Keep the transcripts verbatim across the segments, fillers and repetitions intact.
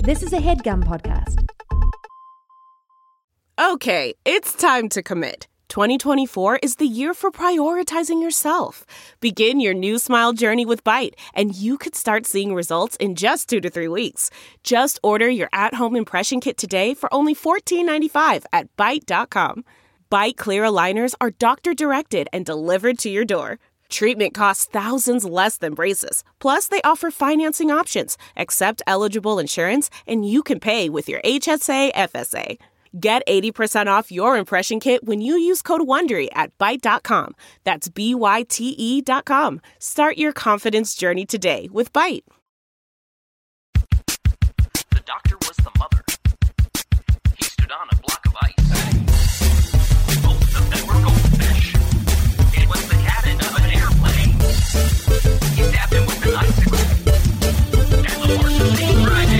This is a HeadGum podcast. Okay, it's time to commit. twenty twenty-four is the year for prioritizing yourself. Begin your new smile journey with Byte, and you could start seeing results in just two to three weeks. Just order your at-home impression kit today for only fourteen ninety-five at byte dot com. Byte clear aligners are doctor-directed and delivered to your door. Treatment costs thousands less than braces. Plus, they offer financing options, accept eligible insurance, and you can pay with your H S A F S A. Get eighty percent off your impression kit when you use code WONDERY at byte dot com. That's B Y T E dot com. Start your confidence journey today with Byte. The doctor was the mother. He stood on a block of ice. Both of them were goldfish. It was the cabin of an airplane. He stabbed him with an icicle. And the horse was named Friday.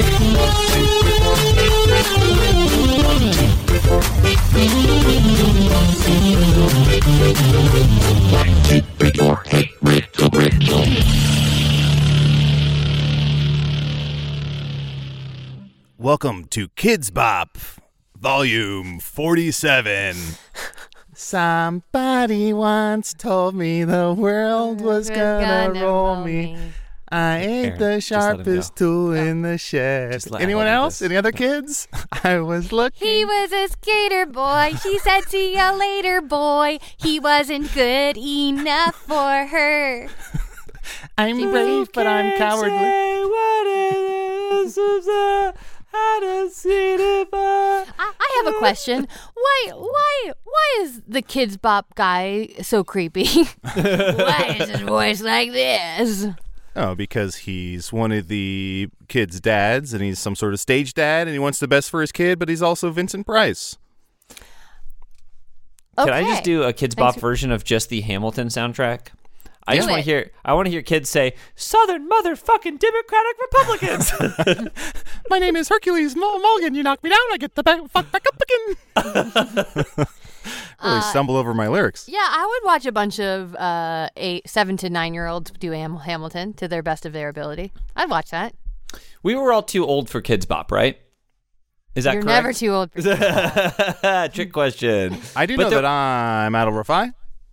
Welcome to Kids Bop, Volume forty-seven. Somebody once told me the world was gonna, gonna roll me. me. I ain't Aaron, the sharpest tool in the shed. Anyone else? Any other kids? I was looking. He was a skater boy. She said, see ya later, boy. He wasn't good enough for her. I'm you brave, but I'm cowardly. Say what it is. I don't see it. I, I have a question. Why, why, why is the Kids Bop guy so creepy? Why is his voice like this? Oh, because he's one of the kids' dads, and he's some sort of stage dad, and he wants the best for his kid, but he's also Vincent Price. Okay. Can I just do a Kids Bop for- version of just the Hamilton soundtrack? I do just want to hear. I want to hear kids say "Southern motherfucking Democratic Republicans." My name is Hercules Mulligan. You knock me down, I get the back, fuck back up again. Really uh, stumble over my lyrics. Yeah, I would watch a bunch of uh, eight, seven to nine year olds do Ham- Hamilton to their best of their ability. I'd watch that. We were all too old for Kids Bop, right? Is that You're correct? never too old for Kids Bop. Trick question. I do but know there- that I'm Adal Rafai.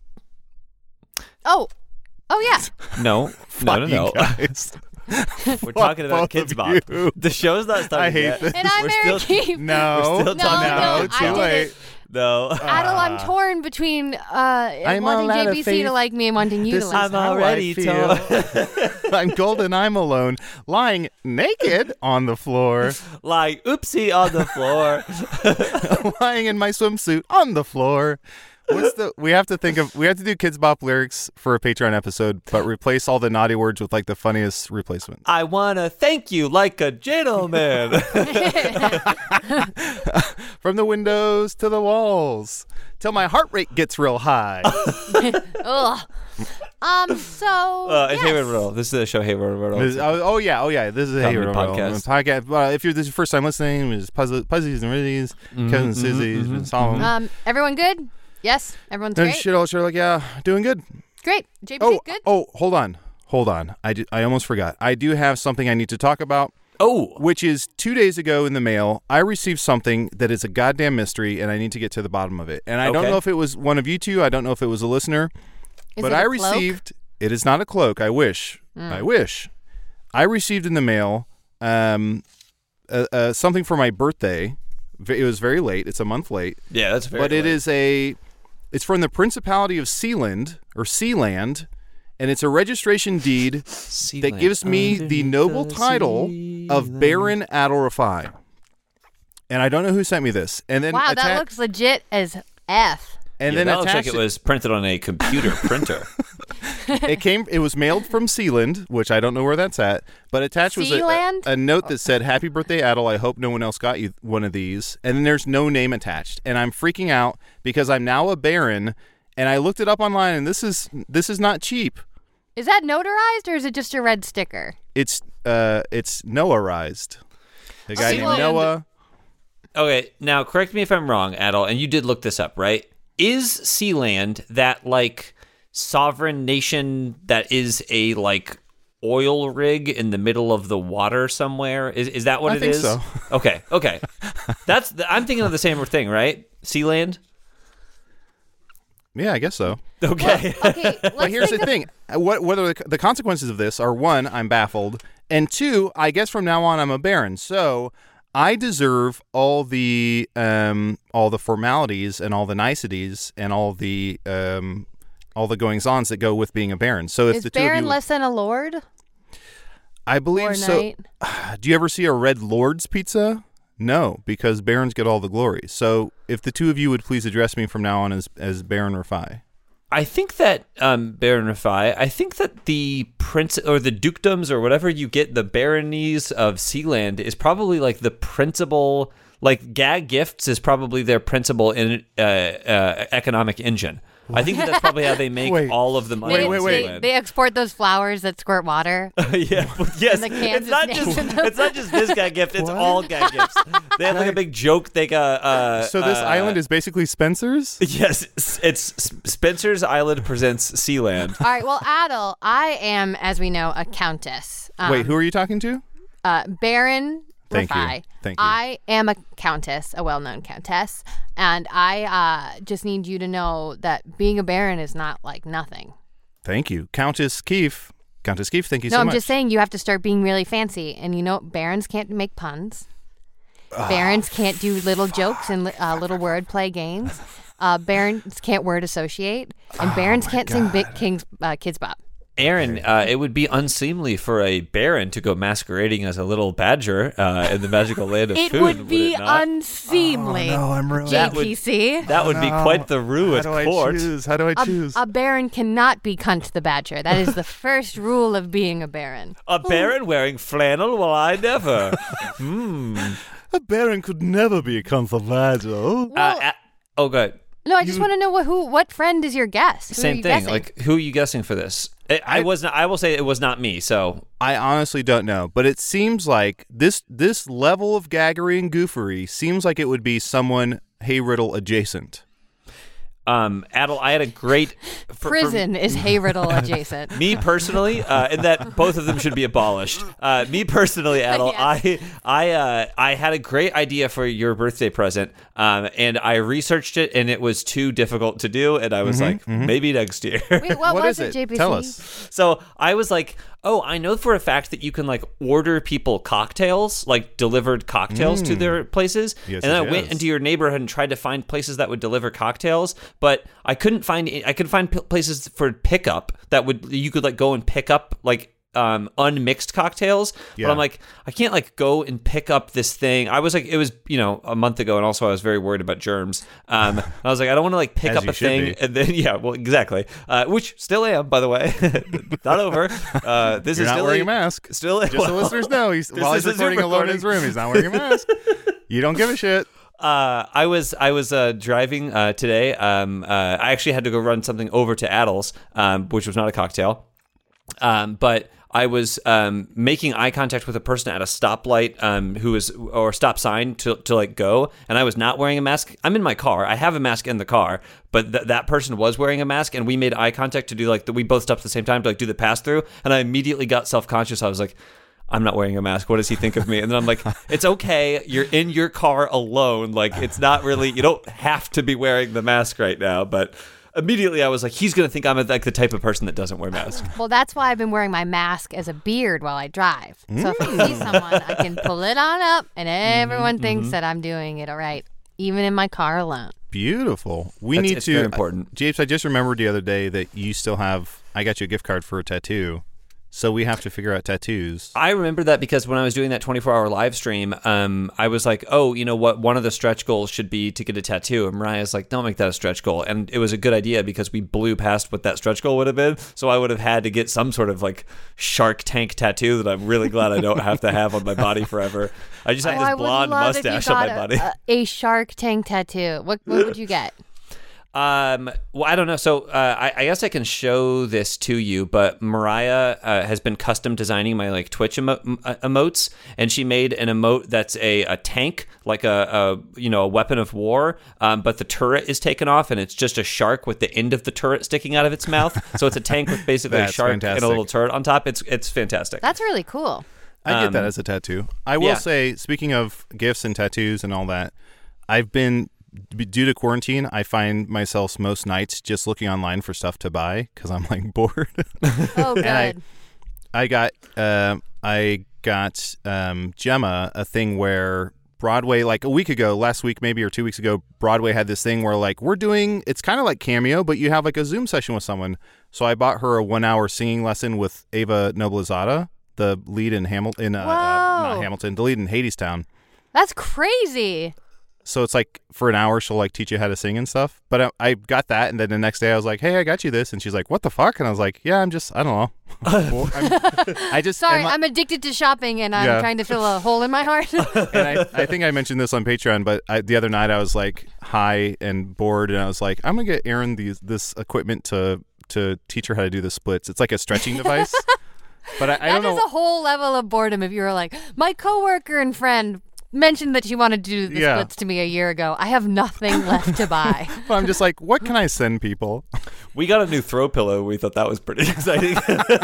Oh. Oh, yeah. No. No, no, no. Guys. We're talking about Kids Bop. You. The show's not starting I hate yet. this. And I'm We're Mary still, Keith. No. We're still No, talking no, about no, I too did late. it. No. Adal, I'm torn between uh, I'm wanting all out of J B C faith. to like me and wanting you This to is like me. I'm how already I feel. I'm golden, I'm alone, lying naked on the floor, Like, oopsie on the floor. lying in my swimsuit on the floor. What's the? We have to think of. We have to do Kids Bop lyrics for a Patreon episode, but replace all the naughty words with like the funniest replacement. I want to thank you like a gentleman. From the windows to the walls, till my heart rate gets real high. Ugh. Um. So. Uh, yes. Hayward Riddle. This is the show Hayward Riddle. This- oh, oh yeah, oh yeah. This is a Comedy Hayward podcast. podcast. Uh, if you're this is your first time listening, it's Puzzle, Puzzies and Rizzies, Mm-hmm, Cousins, mm-hmm, Sizzies, mm-hmm, and Solomon. Um. Everyone good? Yes. Everyone's And great. shit, all Sherlock, yeah, doing good. Great. J B C, Oh, good. oh, hold on, hold on. I, do, I almost forgot. I do have something I need to talk about. Oh. Which is two days ago in the mail, I received something that is a goddamn mystery, and I need to get to the bottom of it. And I don't Okay. know if it was one of you two. I don't know if it was a listener. Is but it a I cloak? received. It is not a cloak. I wish. Mm. I wish. I received in the mail um, uh, uh, something for my birthday. V- It was very late. It's a month late. Yeah, that's very But it late. is a. It's from the Principality of Sealand or Sealand, and it's a registration deed that gives me the noble title of Baron Adal Rafai. And I don't know who sent me this. And then Wow, atta- that looks legit as F. And yeah, then that looks like attached it was printed on a computer printer. it came. It was mailed from Sealand, which I don't know where that's at. But attached was a, a, Sealand? a note that said, "Happy birthday, Adal. I hope no one else got you one of these." And then there's no name attached, and I'm freaking out because I'm now a baron. And I looked it up online, and this is this is not cheap. Is that notarized or is it just a red sticker? It's uh, it's Noahized. The guy named Sealand. Noah. Okay, now correct me if I'm wrong, Adal, and you did look this up, right? Is Sealand that like sovereign nation that is a like oil rig in the middle of the water somewhere. Is is that what I it think is? so. Okay, okay. That's the, I'm thinking of the same thing, right? Sealand. Yeah, I guess so. Okay. Okay, let's But here's think the thing: what whether the, the consequences of this are one, I'm baffled, and two, I guess from now on I'm a Baron, so I deserve all the um all the formalities and all the niceties and all the um all the goings-ons that go with being a Baron. So if Is the two Baron of you, less than a lord? I believe Or so. knight? Do you ever see a Red Lord's pizza? No, because Barons get all the glory. So if the two of you would please address me from now on as as Baron Rafai. I think that um, Baron Rafai, I think that the prince or the dukedoms or whatever you get, the baronies of Sealand is probably like the principal, like gag gifts is probably their principal in, uh, uh, economic engine. I think that that's probably how they make Wait. all of the money. They, wait, in wait. They, Sealand. they export those flowers that squirt water. yeah, but yes, the cans it's not with just names in them. it's not just this gag gift; it's all gag gifts. They have like a big joke. They got uh, So this uh, island is basically Spencer's? yes, it's, it's Spencer's Island presents Sealand. All right, well, Adel, I am, as we know, a countess. Um, Wait, who are you talking to? Uh, Baron Thank you. Rafai. Thank you. I am a countess, a well-known countess, and I uh, just need you to know that being a baron is not like nothing. Thank you. Countess Keefe. Countess Keefe, thank you No, so I'm much. just saying you have to start being really fancy, and you know, barons can't make puns. Barons can't do little jokes and li- uh, little wordplay games. Uh, barons can't word associate, and barons can't sing Big King's uh, Kids Bop. Aaron, uh, it would be unseemly for a baron to go masquerading as a little badger uh, in the magical land of It food. would be it not? unseemly. Oh, I'm ruined. J That would- P C. That would be quite the roux at How do I court. choose? How do I A, choose? a baron cannot be cunt the badger. That is the first rule of being a baron. A baron wearing flannel? Well, I never. A baron could never be a conservator. uh, a- oh, good. No, I just want to know what who what friend is your guest? Who are Same you thing. guessing? Like, who are you guessing for this? I, I was not. I will say it was not me. So I honestly don't know, but it seems like this this level of gaggery and goofery seems like it would be someone Hey Riddle adjacent. Um, Adel, I had a great for- for Prison is Hayriddle adjacent. me personally, uh, and that both of them should be abolished. Uh, me personally, Adel, Yes. I I uh, I had a great idea for your birthday present, um, and I researched it, and it was too difficult to do, and I was like, maybe next year. Wait, what, What was is it, it? J P C? Tell us. So I was like, oh, I know for a fact that you can like order people cocktails, like delivered cocktails to their places. Yes, and then yes, I went yes. into your neighborhood and tried to find places that would deliver cocktails, but I couldn't find. I could find p- places for pickup that would you could like go and pick up like. Um, unmixed cocktails, Yeah. but I'm like, I can't like go and pick up this thing. I was like, it was you know a month ago, and also I was very worried about germs. Um, and I was like, I don't want to like pick As up you a should thing, be. and then yeah, well, exactly, uh, which still am, by the way, not over. Uh, this You're is not still wearing a mask. Still, Just so listeners know, he's, This while he's is a Zoom recording alone in his room, he's not wearing a mask. You don't give a shit. Uh, I was I was uh, driving uh, today. Um, uh, I actually had to go run something over to Adel's, um, which was not a cocktail, um, but I was um, making eye contact with a person at a stoplight um, who was or stop sign to to like go, and I was not wearing a mask. I'm in my car. I have a mask in the car, but th- that person was wearing a mask, and we made eye contact to do like the, we both stopped at the same time to like do the pass through, and I immediately got self conscious. I was like, I'm not wearing a mask. What does he think of me? And then I'm like, it's okay. You're in your car alone. Like, it's not really, you don't have to be wearing the mask right now. But immediately I was like, he's going to think I'm like the type of person that doesn't wear masks. Well, that's why I've been wearing my mask as a beard while I drive. So if I see someone, I can pull it on up, and everyone thinks that I'm doing it all right, even in my car alone. Beautiful. We That's- need it's to. very important. Japes, I just remembered the other day that you still have. I got you a gift card for a tattoo, so we have to figure out tattoos. I remember that because when I was doing that twenty-four hour live stream, um, I was like, oh, you know what? One of the stretch goals should be to get a tattoo. And Mariah's like, don't make that a stretch goal. And it was a good idea because we blew past what that stretch goal would have been. So I would have had to get some sort of like Shark Tank tattoo that I'm really glad I don't have to have on my body forever. I just have Oh, this I would blonde love if you mustache on got my a, body. A, a Shark Tank tattoo. What, what would you get? Um, well, I don't know. So uh, I, I guess I can show this to you, but Mariah uh, has been custom designing my like Twitch emo- emotes, and she made an emote that's a, a tank, like a, a you know a weapon of war, um, but the turret is taken off, and it's just a shark with the end of the turret sticking out of its mouth. So it's a tank with basically a That's shark fantastic. and a little turret on top. It's it's fantastic. That's really cool. I get that Um, as a tattoo. I will yeah. say, speaking of gifts and tattoos and all that, I've been, due to quarantine, I find myself most nights just looking online for stuff to buy because I'm like bored. Oh, good. I- I got, uh, I got um, Gemma a thing where Broadway, like a week ago, last week maybe or two weeks ago, Broadway had this thing where like we're doing, it's kind of like Cameo, but you have like a Zoom session with someone. So I bought her a one-hour singing lesson with Ava Noblezada, the lead in Hamilton, in uh, uh, not Whoa. Hamilton, the lead in Hadestown. That's crazy. So it's like for an hour she'll like teach you how to sing and stuff. But I, I got that, and then the next day I was like, "Hey, I got you this," and she's like, "What the fuck?" And I was like, "Yeah, I'm just, I don't know. Well, I'm- I just Sorry, and, like- I'm addicted to shopping, and I'm Yeah. trying to fill a hole in my heart. and I, I think I mentioned this on Patreon, but I, the other night I was like high and bored, and I was like, I'm gonna get Erin these this equipment to to teach her how to do the splits. It's like a stretching device. But I, I That don't is know. a whole level of boredom if you were like, my coworker and friend mentioned that she wanted to do the Yeah. splits to me a year ago. I have nothing left to buy. But I'm just like, what can I send people? We got a new throw pillow. We thought that was pretty exciting.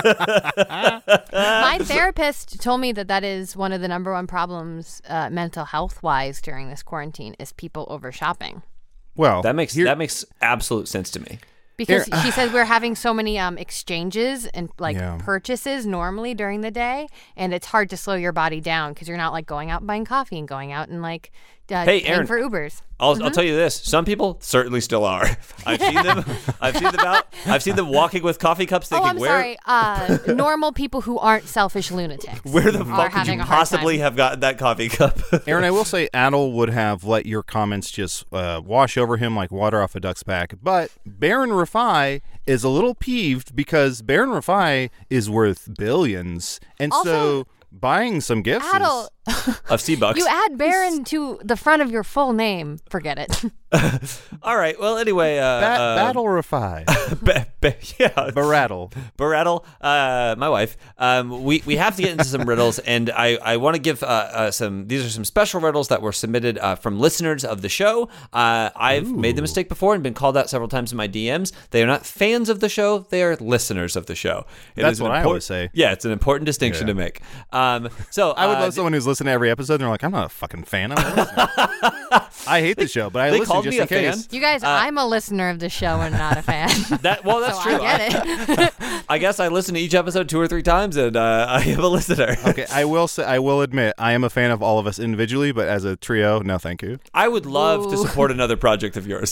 My therapist told me that that is one of the number one problems uh, mental health wise during this quarantine is people over shopping. Well, that makes here- that makes absolute sense to me. Because Here- she says we're having so many um, exchanges and like Yeah. purchases normally during the day, and it's hard to slow your body down because you're not like going out and buying coffee and going out and like uh, Hey, paying Erin. for Ubers. I'll, I'll tell you this: some people certainly still are. I've seen them. I've seen them out. I've seen them walking with coffee cups, Oh, thinking, I'm "Where, sorry. Uh, normal people who aren't selfish lunatics. where the are fuck could having you a hard possibly time. have gotten that coffee cup?" Aaron, I will say Adel would have let your comments just uh, wash over him like water off a duck's back. But Baron Rafai is a little peeved because Baron Rafai is worth billions. And Also, so buying some gifts Adel, Of C bucks. you add Baron to the front of your full name. Forget it. All right. Well, anyway, uh, is ba- uh, Battle Rafai. ba- ba- yeah, Barattle. Barattle, uh, my wife. Um, we we have to get into some riddles, and I, I want to give uh, uh, some. These are some special riddles that were submitted uh, from listeners of the show. Uh, I've made the mistake before and been called out several times in my D Ms. They are not fans of the show; they are listeners of the show. It That's is an what I import- always say. Yeah, it's an important distinction Yeah. to make. Um, so I would uh, love someone who's listening to every episode and they're like, I'm not a fucking fan. I'm a listener." I hate the show, but I they listen called just me in a fan? case. You guys, I'm a listener of the show and not a fan. That well, that's so true. I get it. I guess I listen to each episode two or three times, and uh, I am a listener. Okay, I will say, I will admit, I am a fan of all of us individually, but as a trio, no, thank you. I would love to Ooh. support another project of yours.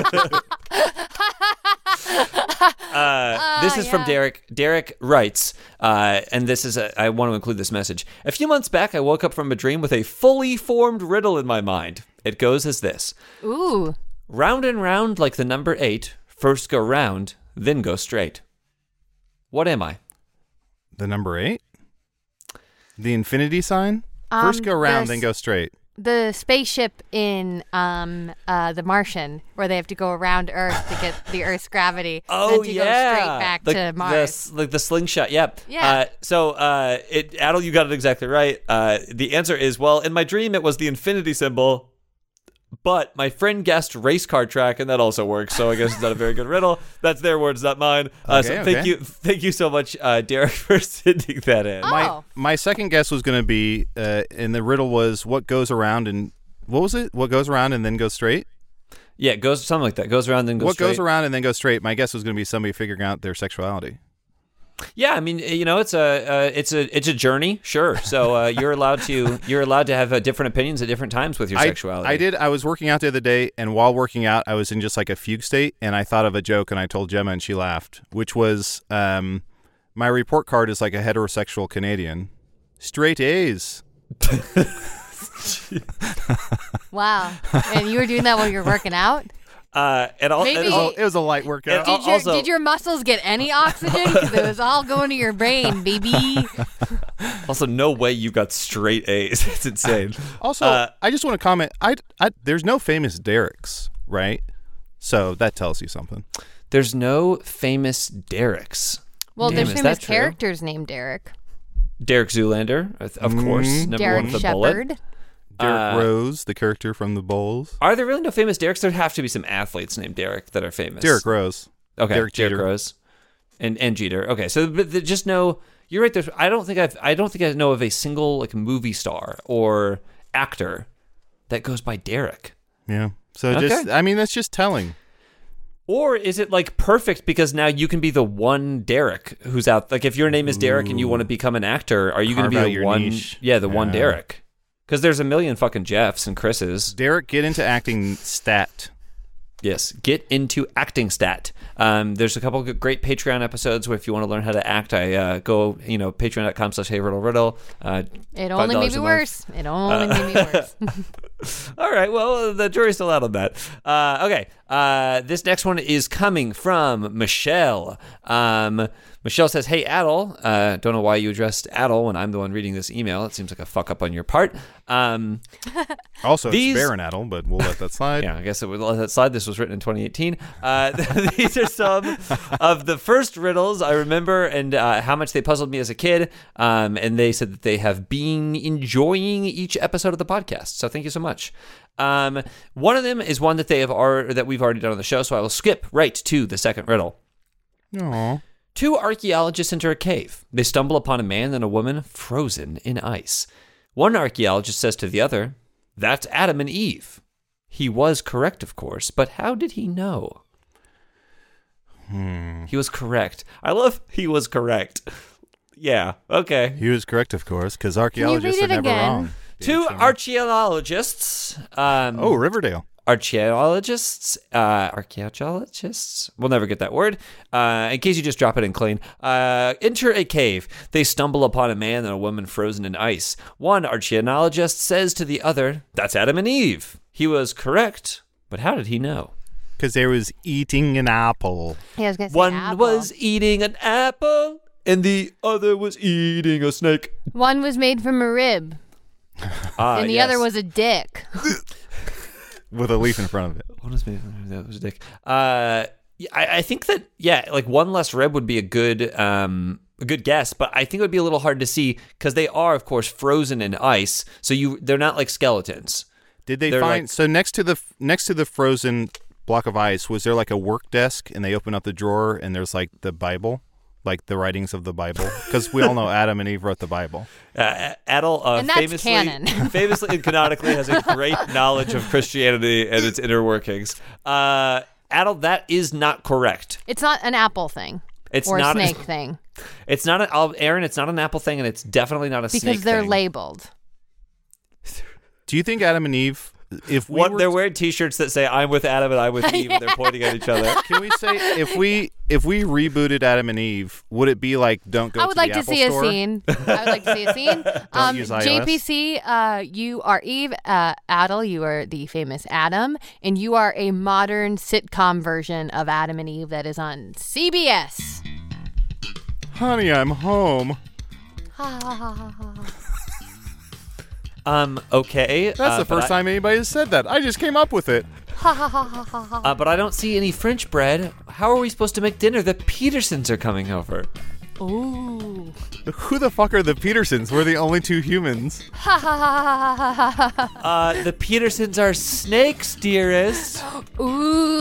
uh, this is from yeah. Derek. Derek writes, uh, and this is a, I want to include this message. A few months back, I woke up from a dream with a fully formed riddle in my mind. It goes as this: Ooh. round and round like the number eight. First go round, then go straight. What am I? The number eight? The infinity sign? First Um, go round, this- then go straight. The spaceship in um uh The Martian, where they have to go around Earth to get the Earth's gravity, Oh then to yeah, go straight back the, to the Mars. s- like the slingshot. Yep. Yeah. Uh, so, uh, it, Adel, you got it exactly right. Uh, the answer is well, in my dream, it was the infinity symbol, but my friend guessed race car track, and that also works. So I guess it's not a very good riddle. That's their words, not mine. Uh, so Okay, thank okay. you, thank you so much, uh, Derek, for sending that in. Oh. My my second guess was going to be, uh, and the riddle was what goes around and what was it? What goes around and then goes straight? Yeah, it goes something like that. Goes around, then goes what straight. goes around and then goes straight? My guess was going to be somebody figuring out their sexuality. Yeah, I mean, you know, it's a uh, it's a it's a journey, sure. So uh, you're allowed to you're allowed to have uh, different opinions at different times with your I, sexuality. I did. I was working out the other day, and while working out, I was in just like a fugue state, and I thought of a joke, and I told Gemma, and she laughed, which was, um, my report card is like a heterosexual Canadian. Straight A's. Wow. And you were doing that while you were working out? Uh, and all, Maybe- and all- It was a light workout. Al- Did your, also- did your muscles get any oxygen? Because it was all going to your brain, baby. also, no way you got straight A's. It's insane. Also, Uh, I just want to comment. I, I there's no famous Derek's, right? So that tells you something. There's no famous Derek's. Well, Damn, there's is famous that true? characters named Derek. Derek Zoolander, of of course. Number Derek one with the Shepherd. bullet. Derek Uh, Rose, the character from the Bowls. Are there really no famous Dereks? There have to be some athletes named Derek that are famous. Derek Rose. Okay, Derek Derek Jeter. Rose, and and Jeter. Okay, so but the, just know you're right. There's I don't think I've I don't think I know of a single like movie star or actor that goes by Derek. Yeah. So Okay. just, I mean, that's just telling. Or is it like perfect because now you can be the one Derek who's out? Like if your name is Derek and you want to become an actor, are you going to Carve be out the your one? niche. Yeah, the one Yeah. Derek. Because there's a million fucking Jeffs and Chris's. Derek, get into acting stat. Yes, get into acting stat. Um, there's a couple of great Patreon episodes where if you want to learn how to act, I uh, go, you know, patreon.com slash hey riddle riddle. Uh, It five only dollars made me a month. worse. It only made me worse. All right, well, the jury's still out on that. Uh, okay, uh, this next one is coming from Michelle. Um, Michelle says, hey, Adel. Uh, don't know why you addressed Adel when I'm the one reading this email. It seems like a fuck up on your part. Um, Also, These- it's Baron Adel, but we'll let that slide. Yeah, I guess it would let that slide. This was written in twenty eighteen. Uh, these are some of the first riddles I remember and uh, how much they puzzled me as a kid. Um, and they said that they have been enjoying each episode of the podcast. So thank you so much. Um, one of them is one that they have already, that we've already done on the show. So I will skip right to the second riddle. Aw. Two archaeologists enter a cave. They stumble upon a man and a woman frozen in ice. One archaeologist says to the other, "That's Adam and Eve." He was correct, of course, but how did he know? Hmm. He was correct. I love he was correct. Yeah, okay. He was correct, of course, because archaeologists read are it never again? wrong. Two archaeologists. Um, Oh, Riverdale. Archaeologists, uh, archaeologists, we'll never get that word, uh, in case you just drop it in clean, uh, enter a cave. They stumble upon a man and a woman frozen in ice. One archaeologist says to the other, "That's Adam and Eve." He was correct, but how did he know? Because they was eating an apple. Yeah, I was gonna say One apple. was eating an apple, and the other was eating a snake. One was made from a rib, Ah, and the yes. other was a dick. With a leaf in front of it. What is made from that was a dick. Uh, yeah, I, I think that yeah, like one less rib would be a good um a good guess, but I think it would be a little hard to see because they are, of course, frozen in ice. So you they're not like skeletons. Did they They're find like- so next to the next to the frozen block of ice? Was there like a work desk, and they open up the drawer, and there's like the Bible, like the writings of the Bible? Because we all know Adam and Eve wrote the Bible. Uh, Adel uh, And that's famously, canon. famously and canonically has a great knowledge of Christianity and its inner workings. Uh, Adel, that is not correct. It's not an apple thing. It's or not a snake thing. It's not an I'll- Aaron. It's not an apple thing, and it's definitely not a snake Because they're thing. labeled. Do you think Adam and Eve, if we What were they're wearing T-shirts that say "I'm with Adam and I'm with Eve," and they're pointing at each other. Can we say if we if we rebooted Adam and Eve, would it be like don't go? I would to like the to Apple see store? a scene. I would like to see a scene. um, use iOS. J P C, uh, you are Eve. Uh, Adel, you are the famous Adam, and you are a modern sitcom version of Adam and Eve that is on C B S. Honey, I'm home. Ha ha ha ha ha. Um. Okay. That's uh, the but first I- time anybody has said that. I just came up with it. Uh, but I don't see any French bread. How are we supposed to make dinner? The Petersons are coming over. Ooh. Who the fuck are the Petersons? We're the only two humans. Ha ha ha ha ha ha. Uh, the Petersons are snakes, dearest. Ooh.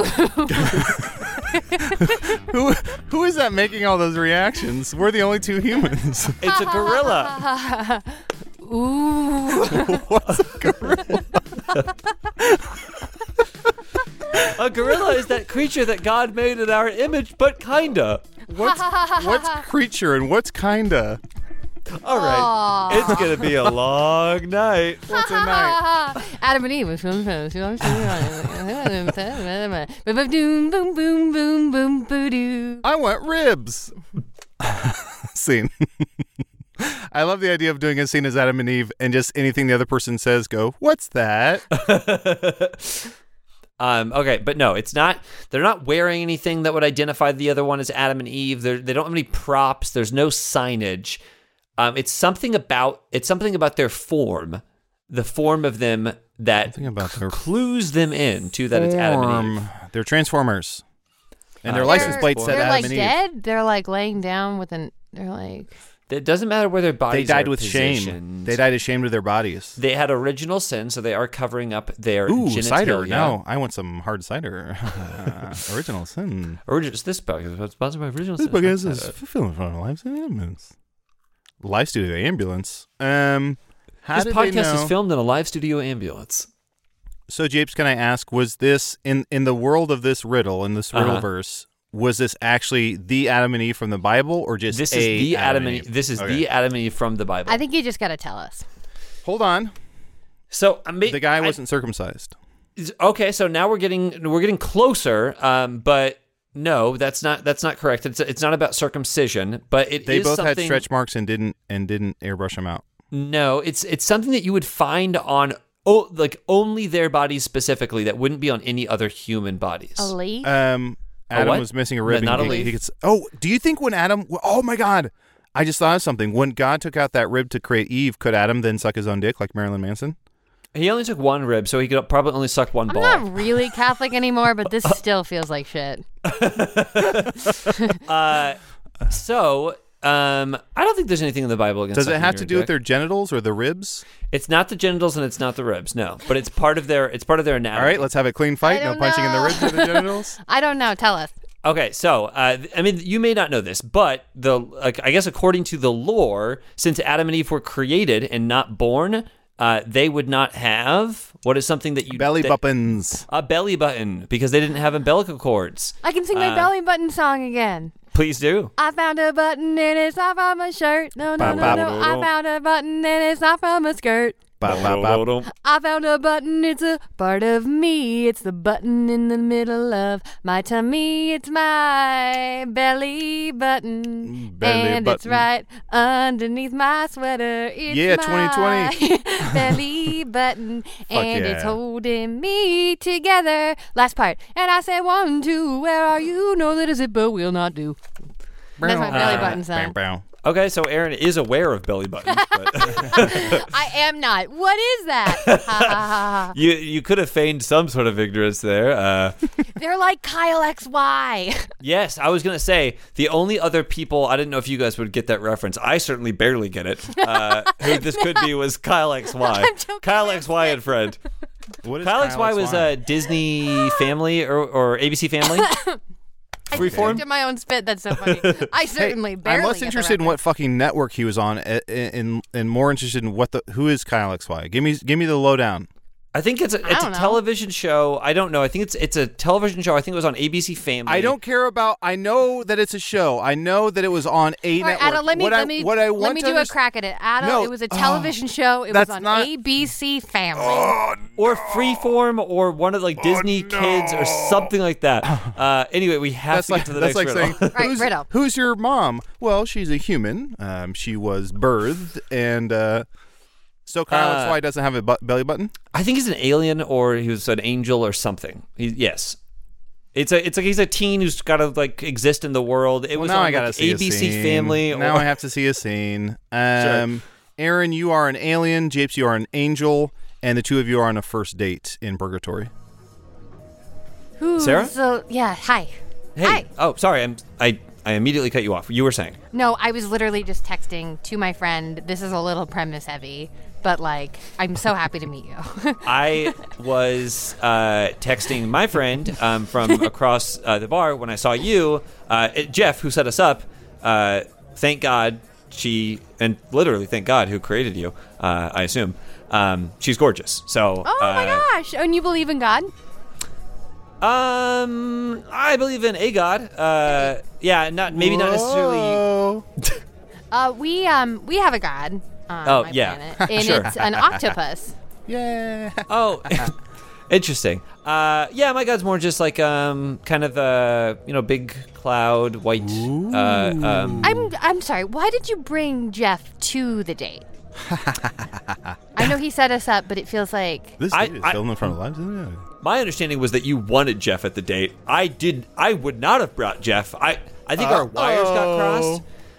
Who who is that making all those reactions? We're the only two humans. It's a gorilla. Ooh. What's a gorilla? A gorilla is that creature that God made in our image, but kinda. What's what's creature and what's kinda? All right. It's gonna be a long night. What's a night? Adam and Eve. Boom, boom, boom, boom, boom, boo-doo. I want ribs. Scene. I love the idea of doing a scene as Adam and Eve, and just anything the other person says, go, what's that? Um, okay, but no, it's not. They're not wearing anything that would identify the other one as Adam and Eve. They're, they don't have any props. There's no signage. Um, it's something about it's something about their form the form of them that Think about their clues them in to that it's Adam and Eve. form. They're Transformers. And Uh, their license They're- plate said They're Adam like and Eve. dead. They're like laying down with an. They're like. It doesn't matter where their They bodies died are with shame. positioned. They died ashamed of their bodies. They had original sin, so they are covering up their Ooh, genitalia. cider. No, I want some hard cider. Original sin. Origi- this podcast is sponsored by Original This Sin. book is is fulfilling for our lives and ambulance. Live studio ambulance. Um, how This did they podcast know? is filmed in a live studio ambulance. So, Japes, can I ask, was this in in the world of this riddle in this riddle Uh-huh. verse? Was this actually the Adam and Eve from the Bible, or just This a is the Adam, Adam and Eve. This is Okay. the Adam and Eve from the Bible. I think you just got to tell us. Hold on, so. I mean, the guy I- wasn't circumcised. Okay, so now we're getting we're getting closer, um, but no, that's not that's not correct. It's it's not about circumcision, but it is They both had something. stretch marks and didn't and didn't airbrush them out. No, it's it's something that you would find on oh like only their bodies specifically that wouldn't be on any other human bodies. A leaf? Um, A Adam what? was missing a No, rib. not a and he, leaf. he could, s- oh, do you think when Adam? Oh my God! I just thought of something. When God took out that rib to create Eve, could Adam then suck his own dick like Marilyn Manson? He only took one rib, so he could probably only suck one I'm ball. not really Catholic anymore, but this still feels like shit. Uh, so um, I don't think there's anything in the Bible against. Does it sucking have your to do with dick. their genitals or the ribs? It's not the genitals and it's not the ribs. No, but it's part of their. It's part of their anatomy. All right, let's have a clean fight. I No don't punching in the know. ribs or the genitals. I don't know. Tell us. Okay, so uh, I mean, you may not know this, but the like, I guess according to the lore, since Adam and Eve were created and not born, uh, they would not have what is something that you Belly that- buttons. a belly button because they didn't have umbilical cords. I can sing my Uh, belly button song again. Please do. I found a button and it's not from a shirt. No, no, no, no. I found a button and it's not from a skirt. Bop, bop, bop. I found a button, it's a part of me. It's the button in the middle of my tummy. It's my belly button. Belly and it's button. right underneath my sweater. It's Yeah, my twenty twenty. belly button. and it's yeah. holding me together. Last part. And I say, one, two, where are you? No, that a zipper will not do. That's my belly Uh, button song. Bow, bow. Okay, so Aaron is aware of belly buttons, but I am not. What is that? Ha, ha, ha, ha. you you could have feigned some sort of ignorance there. Uh, They're like Kyle X Y. yes, I was gonna say the only other people I didn't know if you guys would get that reference. I certainly barely get it. Uh, who this could be was Kyle X Y. I'm joking, Kyle I'm X Y and friend. What is Kyle X Y was a Disney Family or, or A B C Family. I Freeform? choked in my own spit. That's so funny. I certainly Hey, barely. I'm less get the interested in what reference. fucking network he was on, and, and, and more interested in what the who is Kyle X Y. Give me give me the lowdown. I think it's a, I it's a don't know. television show. I don't know. I think it's it's a television show. I think it was on A B C Family. I don't care about. I know that it's a show. I know that it was on a All right, network. Ada, let me what let I, me what I let want me to do a underst- crack at it. Ada, No. it was a television show. It that's was on not- A B C Family. or Freeform or one of like Disney Kids or something like that. Uh, anyway, we have That's to like get to the that's next like riddle. saying Right, who's, riddle. who's your mom? Well, she's a human. Um, she was birthed, and uh, so Kyle Uh, X Y doesn't have a bu- belly button. I think he's an alien or he was an angel or something. He, yes. It's a it's like he's a teen who's got to like exist in the world. It Well, was now on I gotta like, see A B C a scene. Family. Now or, I have to see a scene. Um, Aaron, you are an alien. Japes, you are an angel, and the two of you are on a first date in purgatory. Who's Sarah? So yeah. Hi. Hey. Hi. Oh, sorry. I'm I I immediately cut you off. You were saying. No, I was literally just texting to my friend. This is a little premise heavy, but like, I'm so happy to meet you. I was uh, texting my friend um, from across uh, the bar when I saw you, uh, it- Jeff, who set us up. Uh, thank God she, and literally thank God who created you. Uh, I assume um, she's gorgeous. So. Oh my uh, gosh! And you believe in God? Um, I believe in a God. Uh, yeah, not maybe not necessarily. Whoa. Uh, we um we have a God on Oh, my yeah. planet, and Sure. it's an octopus. Yeah. Oh, interesting. Uh, yeah, my God's more just like um, kind of a you know big cloud, white. Uh, um, I'm I'm sorry. Why did you bring Jeff to the date? I know he set us up, but it feels like This I- date is I- filmed in front of lives, isn't it? My understanding was that you wanted Jeff at the date. I did. I would not have brought Jeff. I I think our wires got crossed.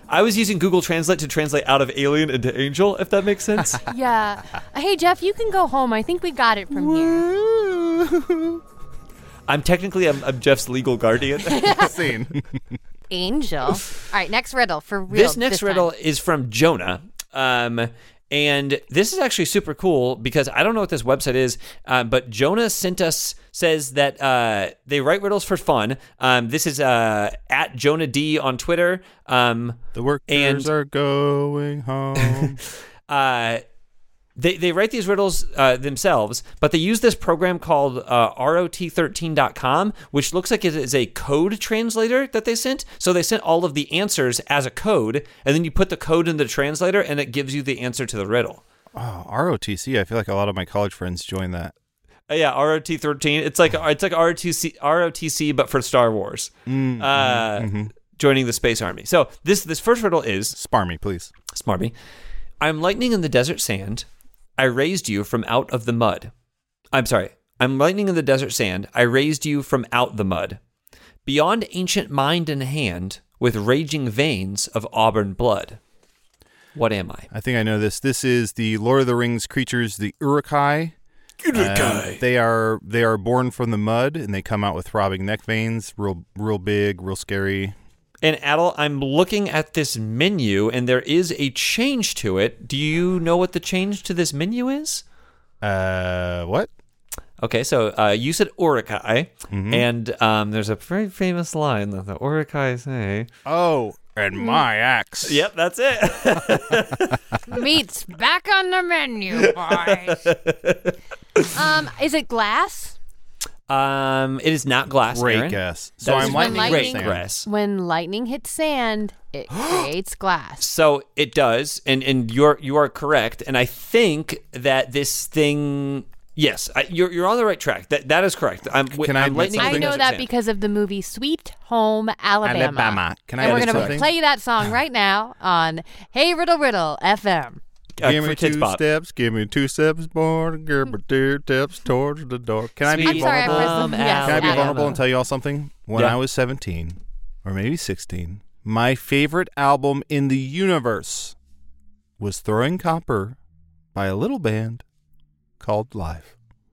I was using Google Translate to translate out of alien into angel, if that makes sense. Yeah. Hey, Jeff, you can go home. I think we got it from here. I'm technically I'm, I'm Jeff's legal guardian. Scene. Angel. All right, next riddle for real. This next this riddle time. is from Jonah. Um, and this is actually super cool because I don't know what this website is, uh, but Jonah sent us, says that uh, they write riddles for fun. Um, this is uh, at Jonah D on Twitter. Um, The workers And- are going home. uh, they they write these riddles uh, themselves, but they use this program called uh, R O T thirteen dot com, which looks like it is a code translator that they sent. So they sent all of the answers as a code, and then you put the code in the translator, and it gives you the answer to the riddle. Oh, R O T C. I feel like a lot of my college friends join that. Uh, yeah, R O T thirteen. It's like it's like R O T C, R O T C, but for Star Wars. Mm, uh, mm-hmm. Joining the Space Army. So this this first riddle is Spar me, please. Smarmy. I'm lightning in the desert sand. I raised you from out of the mud. I'm sorry. I'm lightning in the desert sand. I raised you from out the mud. Beyond ancient mind and hand, with raging veins of auburn blood. What am I? I think I know this. This is the Lord of the Rings creatures, the Uruk-hai. Uruk-hai. Um, they are they are born from the mud, and they come out with throbbing neck veins, real real big, real scary. And Adel, I'm looking at this menu, and there is a change to it. Do you know what the change to this menu is? Uh, what? Okay, so uh, you said Uruk-hai, Mhm. and um, there's a very famous line that the Uruk-hai say. Oh, and my axe. Yep, that's it. Meat's back on the menu, boys. um, is it glass? um, it is not glass, Great Aaron. guess. So That is I'm when lightning. lightning- Sand. Grass. When lightning hits sand, it creates glass. So it does, and and you're you are correct, and I think that this thing. Yes, I, you're you're on the right track. That that is correct. I'm, Can I I'm admit lightning in I the know desert that sand. because of the movie Sweet Home Alabama. Alabama. Can I and we're add gonna something? play that song right now on Hey Riddle Riddle F M. Uh, Give for me Kids two Bop. steps. Give me two steps more. Give me two steps towards the door. Can I be Sweet I'm sorry, I vulnerable? pressed Home the yes. Can I be Adam. vulnerable and tell you all something? When Yeah. I was seventeen, or maybe sixteen, my favorite album in the universe was Throwing Copper by a little band called Live.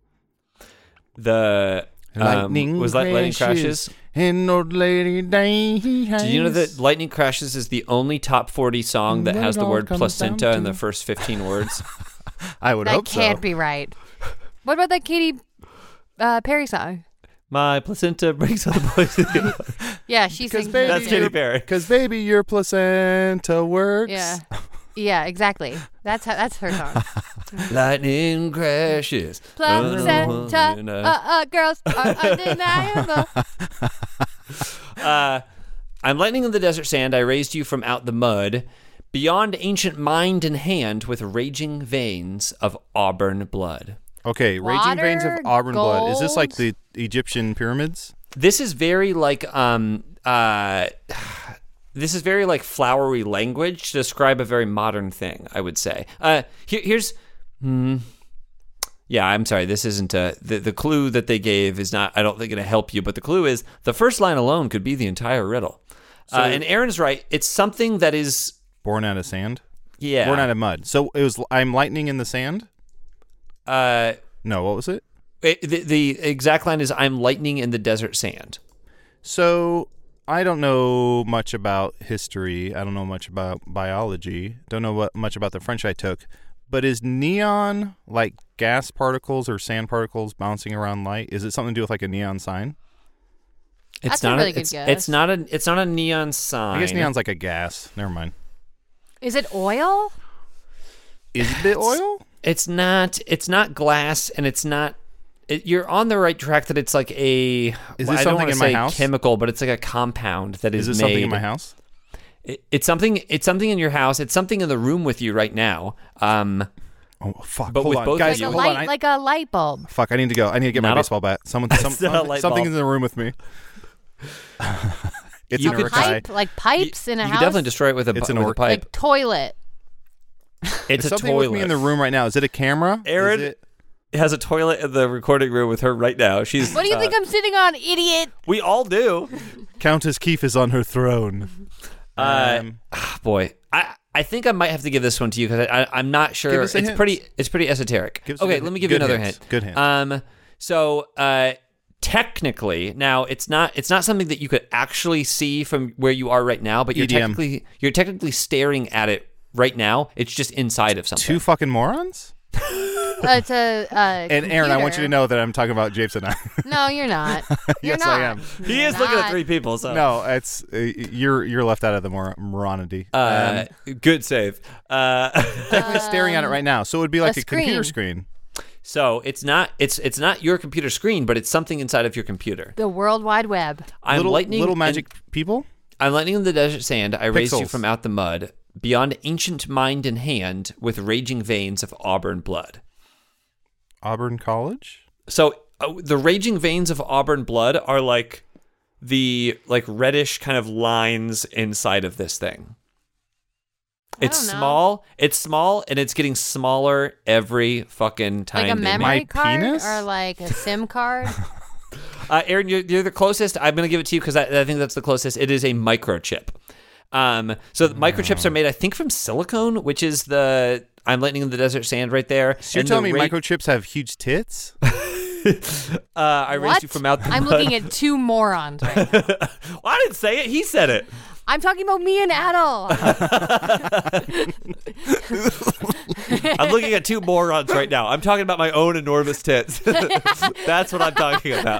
The um, Lightning was that lightning crashes. And old lady dies. Did you know that Lightning Crashes is the only top forty song that What has it the all word comes placenta down in the to. first fifteen words? I would That hope can't so. be right. What about that Katy uh, Perry song? My placenta brings all the boys to the Yeah, she Because sings. baby, That's it. Katy you're- Perry. Because baby, your placenta works. Yeah, yeah, exactly. That's how. That's her song. Lightning crashes. Placenta, uh, uh, girls are undeniable. Uh, I'm lightning in the desert sand. I raised you from out the mud. Beyond ancient mind and hand, with raging veins of auburn blood. Okay, raging veins of Water, auburn blood. Is this like gold. the Egyptian pyramids? This is very like um uh. This is very like flowery language to describe a very modern thing, I would say. Uh, here, here's, hmm, yeah, I'm sorry. This isn't a, the the clue that they gave is not. I don't think going to help you. But the clue is the first line alone could be the entire riddle. uh, and Aaron's right. It's something that is Born out of sand? yeah. Born out of mud. So it was I'm lightning in the sand? uh, No, what was it? it, the, the exact line is I'm lightning in the desert sand. So I don't know much about history. I don't know much about biology. Don't know what much about the French I took. But is neon like gas particles or sand particles bouncing around light? Is it something to do with like a neon sign? It's That's a not really good it's, guess. It's not a it's not a neon sign. I guess neon's like a gas. Never mind. Is it oil? Is it oil? It's not. It's not glass, and it's not. It, you're on the right track. That it's like a. Is this I don't something wanna in my say house? chemical, but it's like a compound that Is is, this made. something in my house? It, it's something. It's something in your house. It's something in the room with you right now. Um, Oh fuck! But hold with on, both of guys. Like a you- Hold light, on. I- like a light bulb. Fuck! I need to go. I need to get my Not a- baseball bat. Someone, some, It's not a light something's bulb. in the room with me. It's You an could Uruk-hai. Pipe, like pipes in a you house. could definitely destroy it with a, It's bu- an with a orc- pipe. like toilet. it's There's a something toilet. with me in the room right now. Is it a camera? Aaron- Is it- has a toilet in the recording room with her right now. She's. What do you uh, think I'm sitting on, idiot? We all do. Countess Keith is on her throne. Uh, Um, ah, boy, I, I think I might have to give this one to you because I, I, I'm not sure. Give It's us a hint. pretty it's pretty esoteric. Give us a Okay, good- let me give you good another hints. hint. Good hints. Um, so uh, technically, now it's not it's not something that you could actually see from where you are right now, but you're E D M. technically you're technically staring at it right now. It's just inside of something. Two fucking morons? Uh, it's a. Uh, And Aaron, I want you to computer. know that I'm talking about Japes and I. No, you're not. You're Yes, I not. am. He You're is looking at not. three people. So No, it's uh, you're you're left out of the mor- moronity. Uh, good save. Uh, I'm staring at it right now, so it would be like a a, computer screen. screen. so it's not it's it's not your computer screen, but it's something inside of your computer. The World Wide Web. I'm little lightning little and- magic people. I'm lightning in the desert sand. I raised you Pixels. from out the mud, beyond ancient mind and hand, with raging veins of auburn blood. Auburn College. So uh, the raging veins of auburn blood are like the like reddish kind of lines inside of this thing. It's don't know. small. It's small, and it's getting smaller every fucking time. Like a they memory My card penis? or like a SIM card. Uh, Aaron, you're, you're the closest. I'm going to give it to you because I, I think that's the closest. It is a microchip. Um, so the microchips are made, I think, from silicone, which is the I'm lightning in the desert sand right there. So you're And telling the me ra- microchips have huge tits? Uh, I raised What? you from out the I'm mud. looking at two morons right now. Well, I didn't say it. He said it. I'm talking about me and Adel. I'm looking at two morons right now. I'm talking about my own enormous tits. That's what I'm talking about.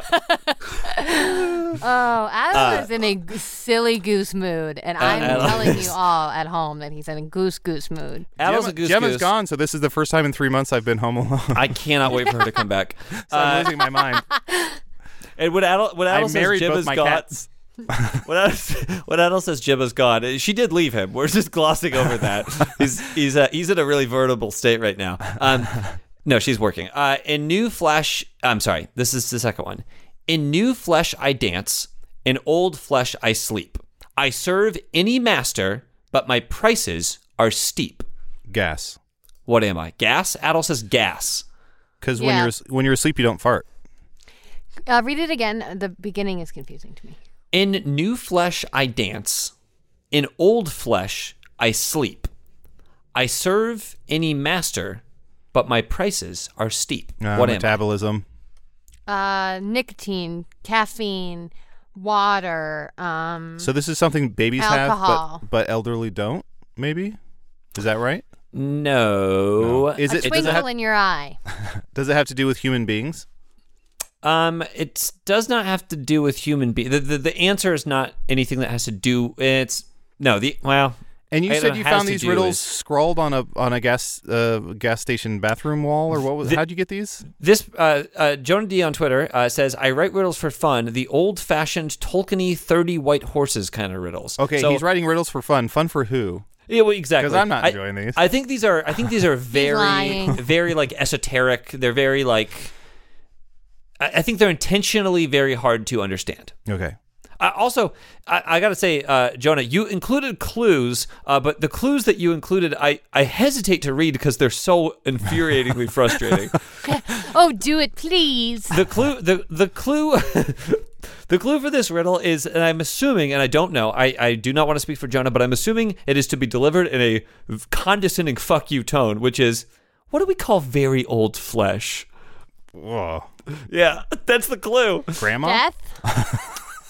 Oh, Adel is in a g- silly goose mood, and I'm Adel telling is- you all at home that he's in a goose goose mood. Adel's Gemma, a goose Gemma's goose. gone, so this is the first time in three months I've been home alone. I cannot wait for her to come back. so I'm losing my mind. And when Adel, when I Adel says married Jim both is my gone, cats. when Adel, when Adel says Jim is gone, she did leave him. We're just glossing over that. he's he's uh, he's in a really vulnerable state right now. Um, no, she's working. Uh, in New Flesh, I'm sorry, this is the second one. In new flesh I dance, in old flesh I sleep. I serve any master, but my prices are steep. Gas. What am I? Gas? Adel says gas. Because when Yeah. you're when you're asleep, you don't fart. Uh, read it again. The beginning is confusing to me. In new flesh I dance, in old flesh I sleep. I serve any master, but my prices are steep. Uh, what am I? metabolism. Uh, nicotine, caffeine, water. Um, So this is something babies Alcohol. have, but, but elderly don't. Maybe. Is that right? No. Is a it? Does it, twinkle have, in your eye. does it have to do with human beings? Um, it does not have to do with human beings. The, the the answer is not anything that has to do. It's no the well. And you I don't said know, you has found to these do riddles is- scrawled on a on a gas uh, gas station bathroom wall, or what was? The- how'd you get these? This uh, uh, Jonah D on Twitter uh, says, "I write riddles for fun, the old-fashioned Tolkien-y thirty white horses kind of riddles." Okay, so, he's writing riddles for fun. Fun for who? Yeah, well, exactly. 'Cause I'm not I- enjoying these. I think these are. I think these are very, lying. very like esoteric. They're very like. I, I think they're intentionally very hard to understand. Okay. Uh, also, I, I got to say, uh, Jonah, you included clues, uh, but the clues that you included, I, I hesitate to read because they're so infuriatingly frustrating. Oh, do it, please. The clue, the the clue, the clue for this riddle is, and I'm assuming, and I don't know, I, I do not want to speak for Jonah, but I'm assuming it is to be delivered in a condescending "fuck you" tone, which is, what do we call very old flesh? Whoa. Yeah, that's the clue. Grandma? Death.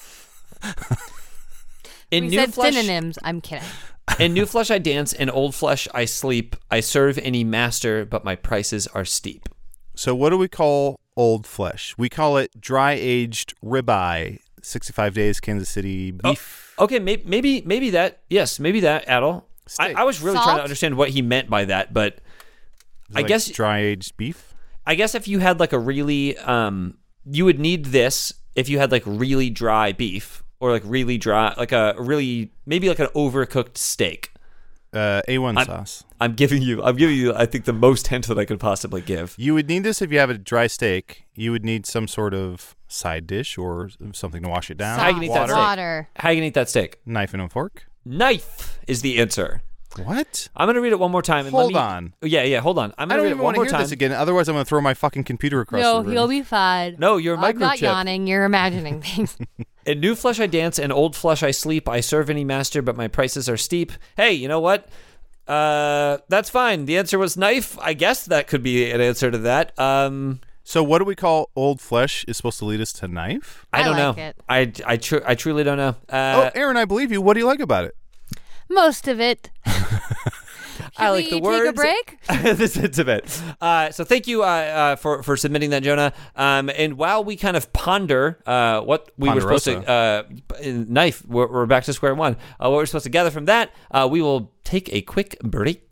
In We new said flesh, synonyms. I'm kidding. in new flesh I dance, in old flesh I sleep. I serve any master, but my prices are steep. So what do we call old flesh? We call it dry-aged ribeye, sixty-five days, Kansas City beef. Okay, maybe maybe maybe that. Yes, maybe that. Adel. I, Steak. I was really trying Salt? to understand what he meant by that, but I Like guess dry-aged beef. I guess if you had like a really um, you would need this if you had like really dry beef or like really dry, like a really maybe like an overcooked steak. Uh, A one I'm- sauce. I'm giving you, I'm giving you, I think the most hint that I could possibly give. You would need this if you have a dry steak. You would need some sort of side dish or something to wash it down. How you can eat that Salt, steak? water. How you gonna eat that steak? Knife and a fork. Knife is the answer. What? I'm gonna read it one more time. And Hold let me, on. Yeah, yeah. Hold on. I'm I gonna don't read even it one want to more hear time. this again. Otherwise, I'm going to throw my fucking computer across No, the room. he'll be fine. No, you're a I'm not microchip. yawning. You're imagining things. In new flesh I dance, and old flesh I sleep. I serve any master, but my prices are steep. Hey, you know what? Uh, that's fine. The answer was knife. I guess that could be an answer to that. Um, So what do we call old flesh is supposed to lead us to knife? I I don't like know. it. I I, tru- I truly don't know. Uh, oh, Aaron, I believe you. What do you like about it? Most of it. I like we the take words. a break? This is a bit. Uh, so thank you uh, uh, for for submitting that, Jonah. Um, and while we kind of ponder uh, what we were supposed to uh, in knife, we're, we're back to square one. Uh, what we're supposed to gather from that, uh, we will take a quick break.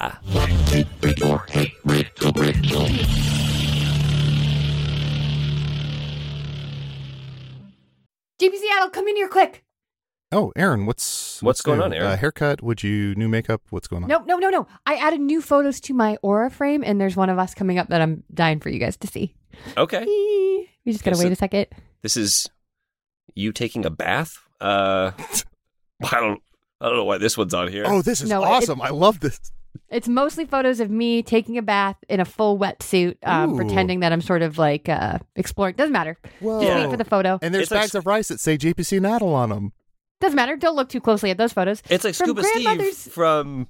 J P Seattle, come in here quick. Oh, Aaron, what's What's going new? on, Aaron? Uh, haircut? Would you new makeup? What's going on? No, no, no, no. I added new photos to my Aura frame, and there's one of us coming up that I'm dying for you guys to see. Okay. We just gotta Okay, wait so- a second. This is you taking a bath? Uh, I don't. I don't know why this one's on here. Oh, this is No, it- awesome. I love this. It's mostly photos of me taking a bath in a full wetsuit, um, Ooh. pretending that I'm sort of like uh, exploring. Doesn't matter. Whoa. Just wait for the photo. And there's It's like bags of rice that say J P C Naddle on them. Doesn't matter. Don't look too closely at those photos. It's like From Scuba Steve grandmother's- from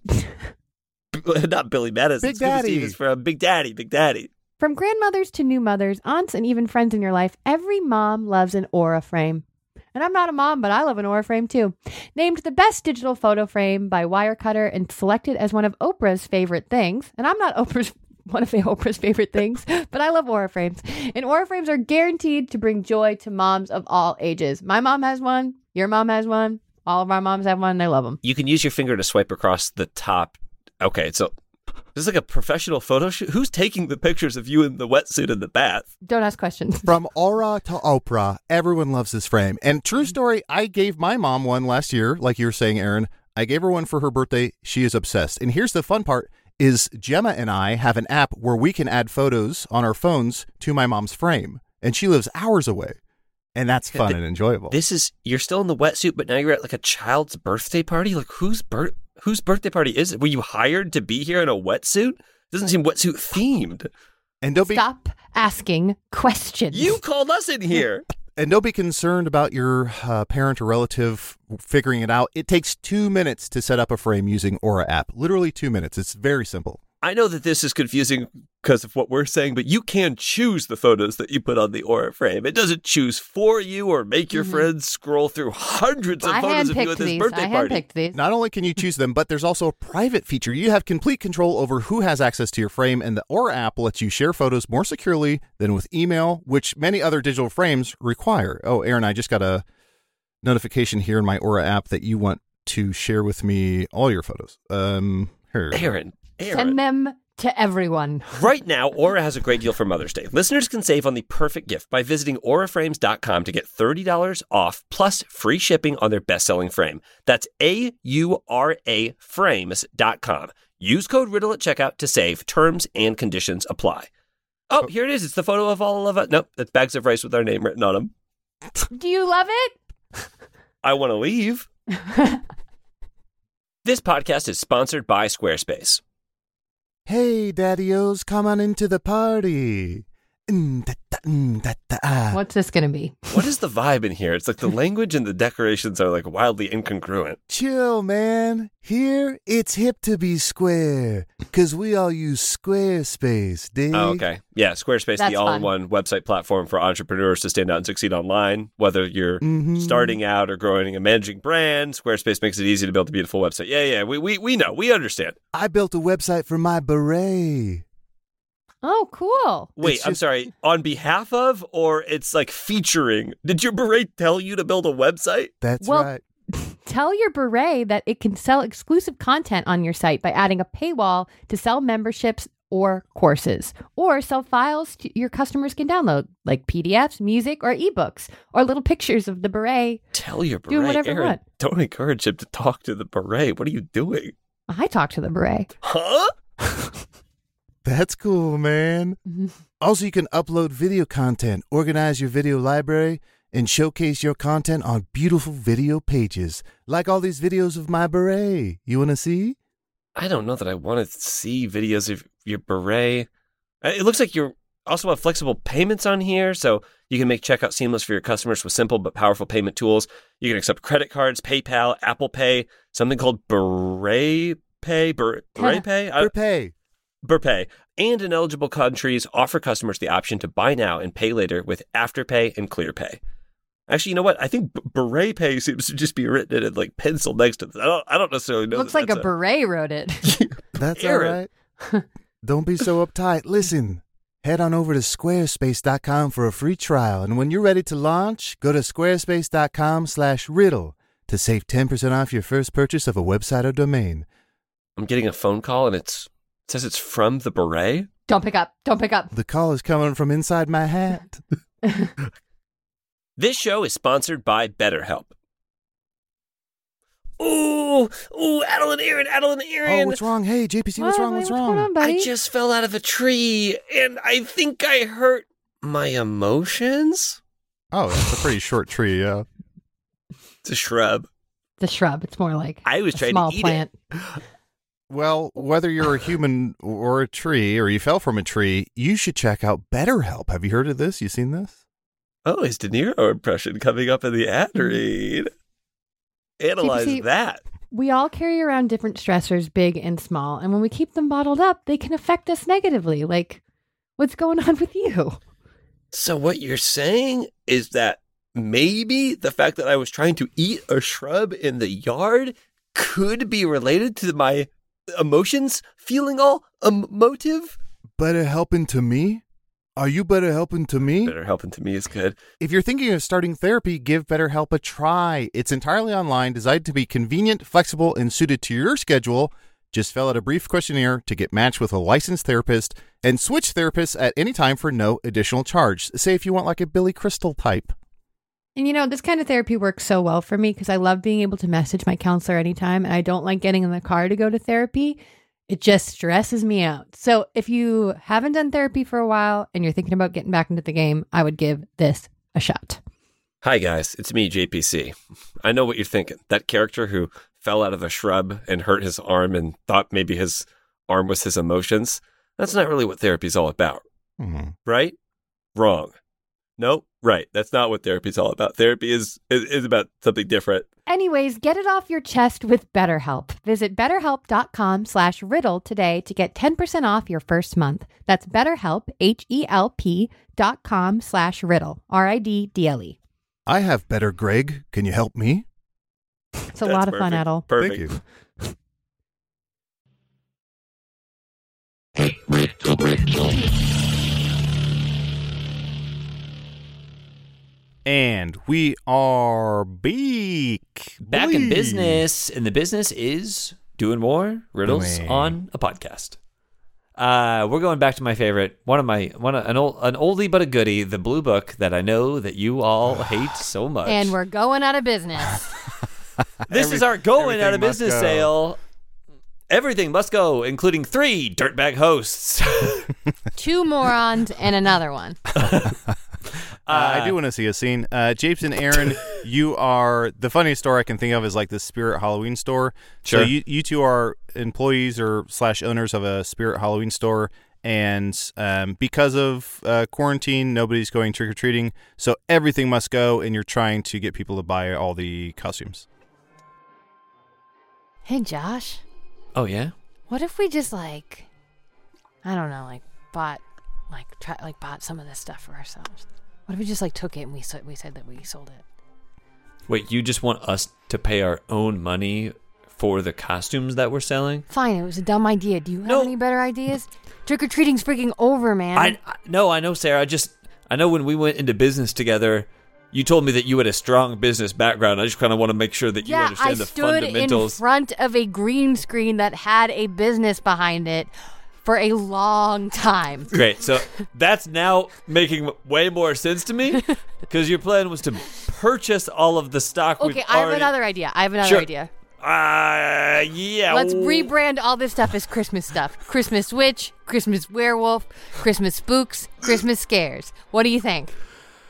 not Billy Madison. Big Scuba Daddy. Steve is from Big Daddy. Big Daddy. From grandmothers to new mothers, aunts, and even friends in your life, every mom loves an Aura frame. And I'm not a mom, but I love an Aura frame too. Named the best digital photo frame by Wirecutter and selected as one of Oprah's favorite things. And I'm not Oprah's one of Oprah's favorite things, but I love Aura frames. And Aura frames are guaranteed to bring joy to moms of all ages. My mom has one. Your mom has one. All of our moms have one. And I love them. You can use your finger to swipe across the top. Okay, so this is like a professional photo shoot. Who's taking the pictures of you in the wetsuit in the bath? Don't ask questions. From Aura to Oprah, everyone loves this frame. And true story, I gave my mom one last year, like you were saying, Aaron. I gave her one for her birthday. She is obsessed. And here's the fun part is Gemma and I have an app where we can add photos on our phones to my mom's frame. And she lives hours away. And that's fun th- and enjoyable. This is you're still in the wetsuit, but now you're at like a child's birthday party. Like whose birth whose birthday party is it? Were you hired to be here in a wetsuit? Doesn't seem wetsuit themed. and don't be Stop asking questions. You called us in here. and don't be concerned about your uh, parent or relative figuring it out. It takes two minutes to set up a frame using Aura app. Literally two minutes. It's very simple. I know that this is confusing because of what we're saying, but you can choose the photos that you put on the Aura frame. It doesn't choose for you or make your friends scroll through hundreds of I photos of you handpicked at this these. birthday I party. handpicked these. Not only can you choose them, but there's also a private feature. You have complete control over who has access to your frame, and the Aura app lets you share photos more securely than with email, which many other digital frames require. Oh, Aaron, I just got a notification here in my Aura app that you want to share with me all your photos. Um, here. Aaron, Aaron. Send them to everyone. Right now, Aura has a great deal for Mother's Day. Listeners can save on the perfect gift by visiting aura frames dot com to get thirty dollars off plus free shipping on their best-selling frame. That's A U R A frames dot com. Use code RIDDLE at checkout to save. Terms and conditions apply. Oh, here it is. It's the photo of all of us. Nope, that's bags of rice with our name written on them. Do you love it? I want to leave. This podcast is sponsored by Squarespace. Hey, daddy-os, come on into the party. Mm, da, da, mm, da, da, ah. What's this going to be? What is the vibe in here? It's like the language and the decorations are like wildly incongruent. Chill, man. Here, it's hip to be square, because we all use Squarespace, dig? Oh, okay. Yeah, Squarespace, That's the all-in-one website platform for entrepreneurs to stand out and succeed online. Whether you're Mhm. starting out or growing a managing brand, Squarespace makes it easy to build a beautiful website. Yeah, yeah, we we, we know. We understand. I built a website for my beret. Oh, cool. Wait, It's I'm just- sorry. On behalf of, or it's like featuring? Did your beret tell you to build a website? That's Well- right. Tell your beret that it can sell exclusive content on your site by adding a paywall to sell memberships or courses, or sell files to your customers can download, like P D Fs, music, or ebooks, or little pictures of the beret. Tell your beret, Do whatever you Aaron. want. Don't encourage him to talk to the beret. What are you doing? I talk to the beret. Huh? That's cool, man. Mhm. Also, you can upload video content, organize your video library, and showcase your content on beautiful video pages, like all these videos of my beret. You want to see? I don't know that I want to see videos of your beret. Uh, It looks like you're Also have flexible payments on here, so you can make checkout seamless for your customers with simple but powerful payment tools. You can accept credit cards, PayPal, Apple Pay, something called Beret Pay, Beret Pay, Beret Pay, Beret Pay, and in eligible countries offer customers the option to buy now and pay later with Afterpay and ClearPay. Actually, you know what? I think B- Beret Pay seems to just be written in like pencil next to this. I don't. I don't necessarily know. Looks that like a that's beret wrote it. That's Aaron. all right. Don't be so uptight. Listen, head on over to squarespace dot com for a free trial. And when you're ready to launch, go to squarespace dot com slash riddle to save ten percent off your first purchase of a website or domain. I'm getting a phone call and it's it says it's from the Beret. Don't pick up. Don't pick up. The call is coming from inside my hat. This show is sponsored by BetterHelp. Ooh, ooh, Adeline, Aaron, Adeline, Aaron. Oh, what's wrong? Hey, J P C, what's What? wrong? What's What's wrong? going on, buddy? I just fell out of a tree and I think I hurt my emotions. Oh, that's a pretty short tree, yeah. It's a shrub. The shrub. It's more like I was a trying small to eat plant. it. Well, whether you're a human or a tree, or you fell from a tree, you should check out BetterHelp. Have you heard of this? You seen this? Oh, his De Niro impression coming up in the ad read. Analyze J P C, that. We all carry around different stressors, big and small, and when we keep them bottled up, they can affect us negatively. Like, what's going on with you? So what you're saying is that maybe the fact that I was trying to eat a shrub in the yard could be related to my emotions feeling all emotive? Better helping to me? Are you better helping to me? Better helping to me is good. If you're thinking of starting therapy, give BetterHelp a try. It's entirely online, designed to be convenient, flexible, and suited to your schedule. Just fill out a brief questionnaire to get matched with a licensed therapist and switch therapists at any time for no additional charge. Say if you want like a Billy Crystal type. And you know, this kind of therapy works so well for me because I love being able to message my counselor anytime, and I don't like getting in the car to go to therapy. It just stresses me out. So if you haven't done therapy for a while and you're thinking about getting back into the game, I would give this a shot. Hi, guys. It's me, J P C. I know what you're thinking. That character who fell out of a shrub and hurt his arm and thought maybe his arm was his emotions. That's not really what therapy's all about. Mm-hmm. Right? Wrong. Nope. Right. That's not what therapy's all about. Therapy is, is, is about something different. Anyways, get it off your chest with BetterHelp. Visit betterhelp.com slash riddle today to get ten percent off your first month. That's BetterHelp, H-E-L-P dot com slash riddle, R I D D L E. I have better, Greg. Can you help me? It's a That's lot of fun, perfect. Adel. Perfect. Thank you. And we are beak. Back in Bleak. business, and the business is doing more riddles Doing. on a podcast. Uh, we're going back to my favorite, one of my one of, an old an oldie but a goodie, the Blue Book that I know that you all hate so much. And we're going out of business. this Every- is our going out of everything must business go. sale. Everything must go, including three dirtbag hosts. Two morons and another one. Uh, I do want to see a scene. Uh, Japes and Aaron, you are the funniest store I can think of is like the Spirit Halloween store. Sure. So you you two are employees or slash owners of a Spirit Halloween store, and um, because of uh, quarantine, nobody's going trick or treating. So everything must go, and you're trying to get people to buy all the costumes. Hey, Josh, Oh yeah. what if we just like, I don't know, like bought, like try, like bought some of this stuff for ourselves? What if we just like took it and we said we said that we sold it? Wait, you just want us to pay our own money for the costumes that we're selling? Fine, it was a dumb idea. Do you have No. any better ideas? Trick or treating's freaking over, man. I, I no, I know, Sarah. I just I know when we went into business together, you told me that you had a strong business background. I just kind of want to make sure that you yeah, understand I the stood in fundamentals. front of a green screen that had a business behind it for a long time. Great. So that's now making way more sense to me because your plan was to purchase all of the stock. Okay, we've I have already... another idea. I have another Sure. idea. Uh, yeah. Let's w- rebrand all this stuff as Christmas stuff. Christmas witch, Christmas werewolf, Christmas spooks, Christmas scares. What do you think?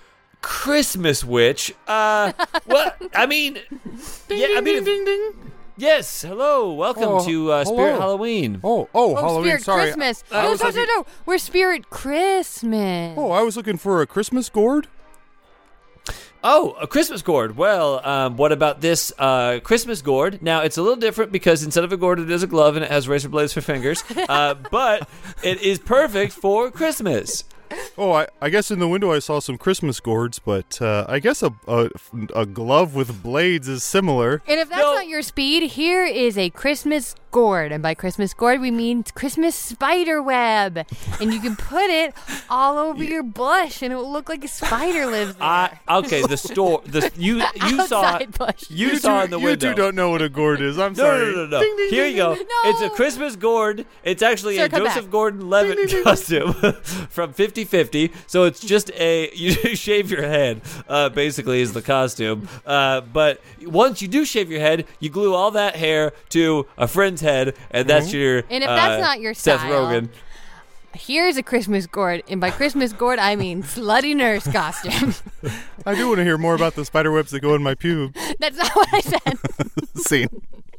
Christmas witch. Uh, well, I mean, yeah, I mean, if- Yes, hello. Welcome Oh, to uh, Spirit hello. Halloween. Oh, oh, Oh, Halloween. Spirit Sorry. Christmas. I no, was no, looking- no, no. We're Spirit Christmas. Oh, I was looking for a Christmas gourd. Oh, a Christmas gourd. Well, um, what about this uh, Christmas gourd? Now, it's a little different because instead of a gourd, it is a glove and it has razor blades for fingers. Uh, but it is perfect for Christmas. Oh, I, I guess in the window I saw some Christmas gourds, but uh, I guess a, a a glove with blades is similar. And if that's No. not your speed, here is a Christmas gourd. And by Christmas gourd, we mean Christmas spider web. And you can put it all over your bush, and it will look like a spider lives there. I, okay, the store. The you you saw Outside bush. you saw two, in the you window. two don't know what a gourd is. I'm No, sorry. no, no, no, no. Here you go. No. It's a Christmas gourd. It's actually Sir, a come Joseph back. Gordon-Levitt costume from fifty fifty. So it's just a you shave your head. Uh, basically, is the costume. Uh, but once you do shave your head, you glue all that hair to a friend's head, and that's your. And if uh, that's not your Seth style- Rogen. Here's a Christmas gourd. And by Christmas gourd, I mean slutty nurse costume. I do want to hear more about the spider webs that go in my pube. That's not what I said. Scene.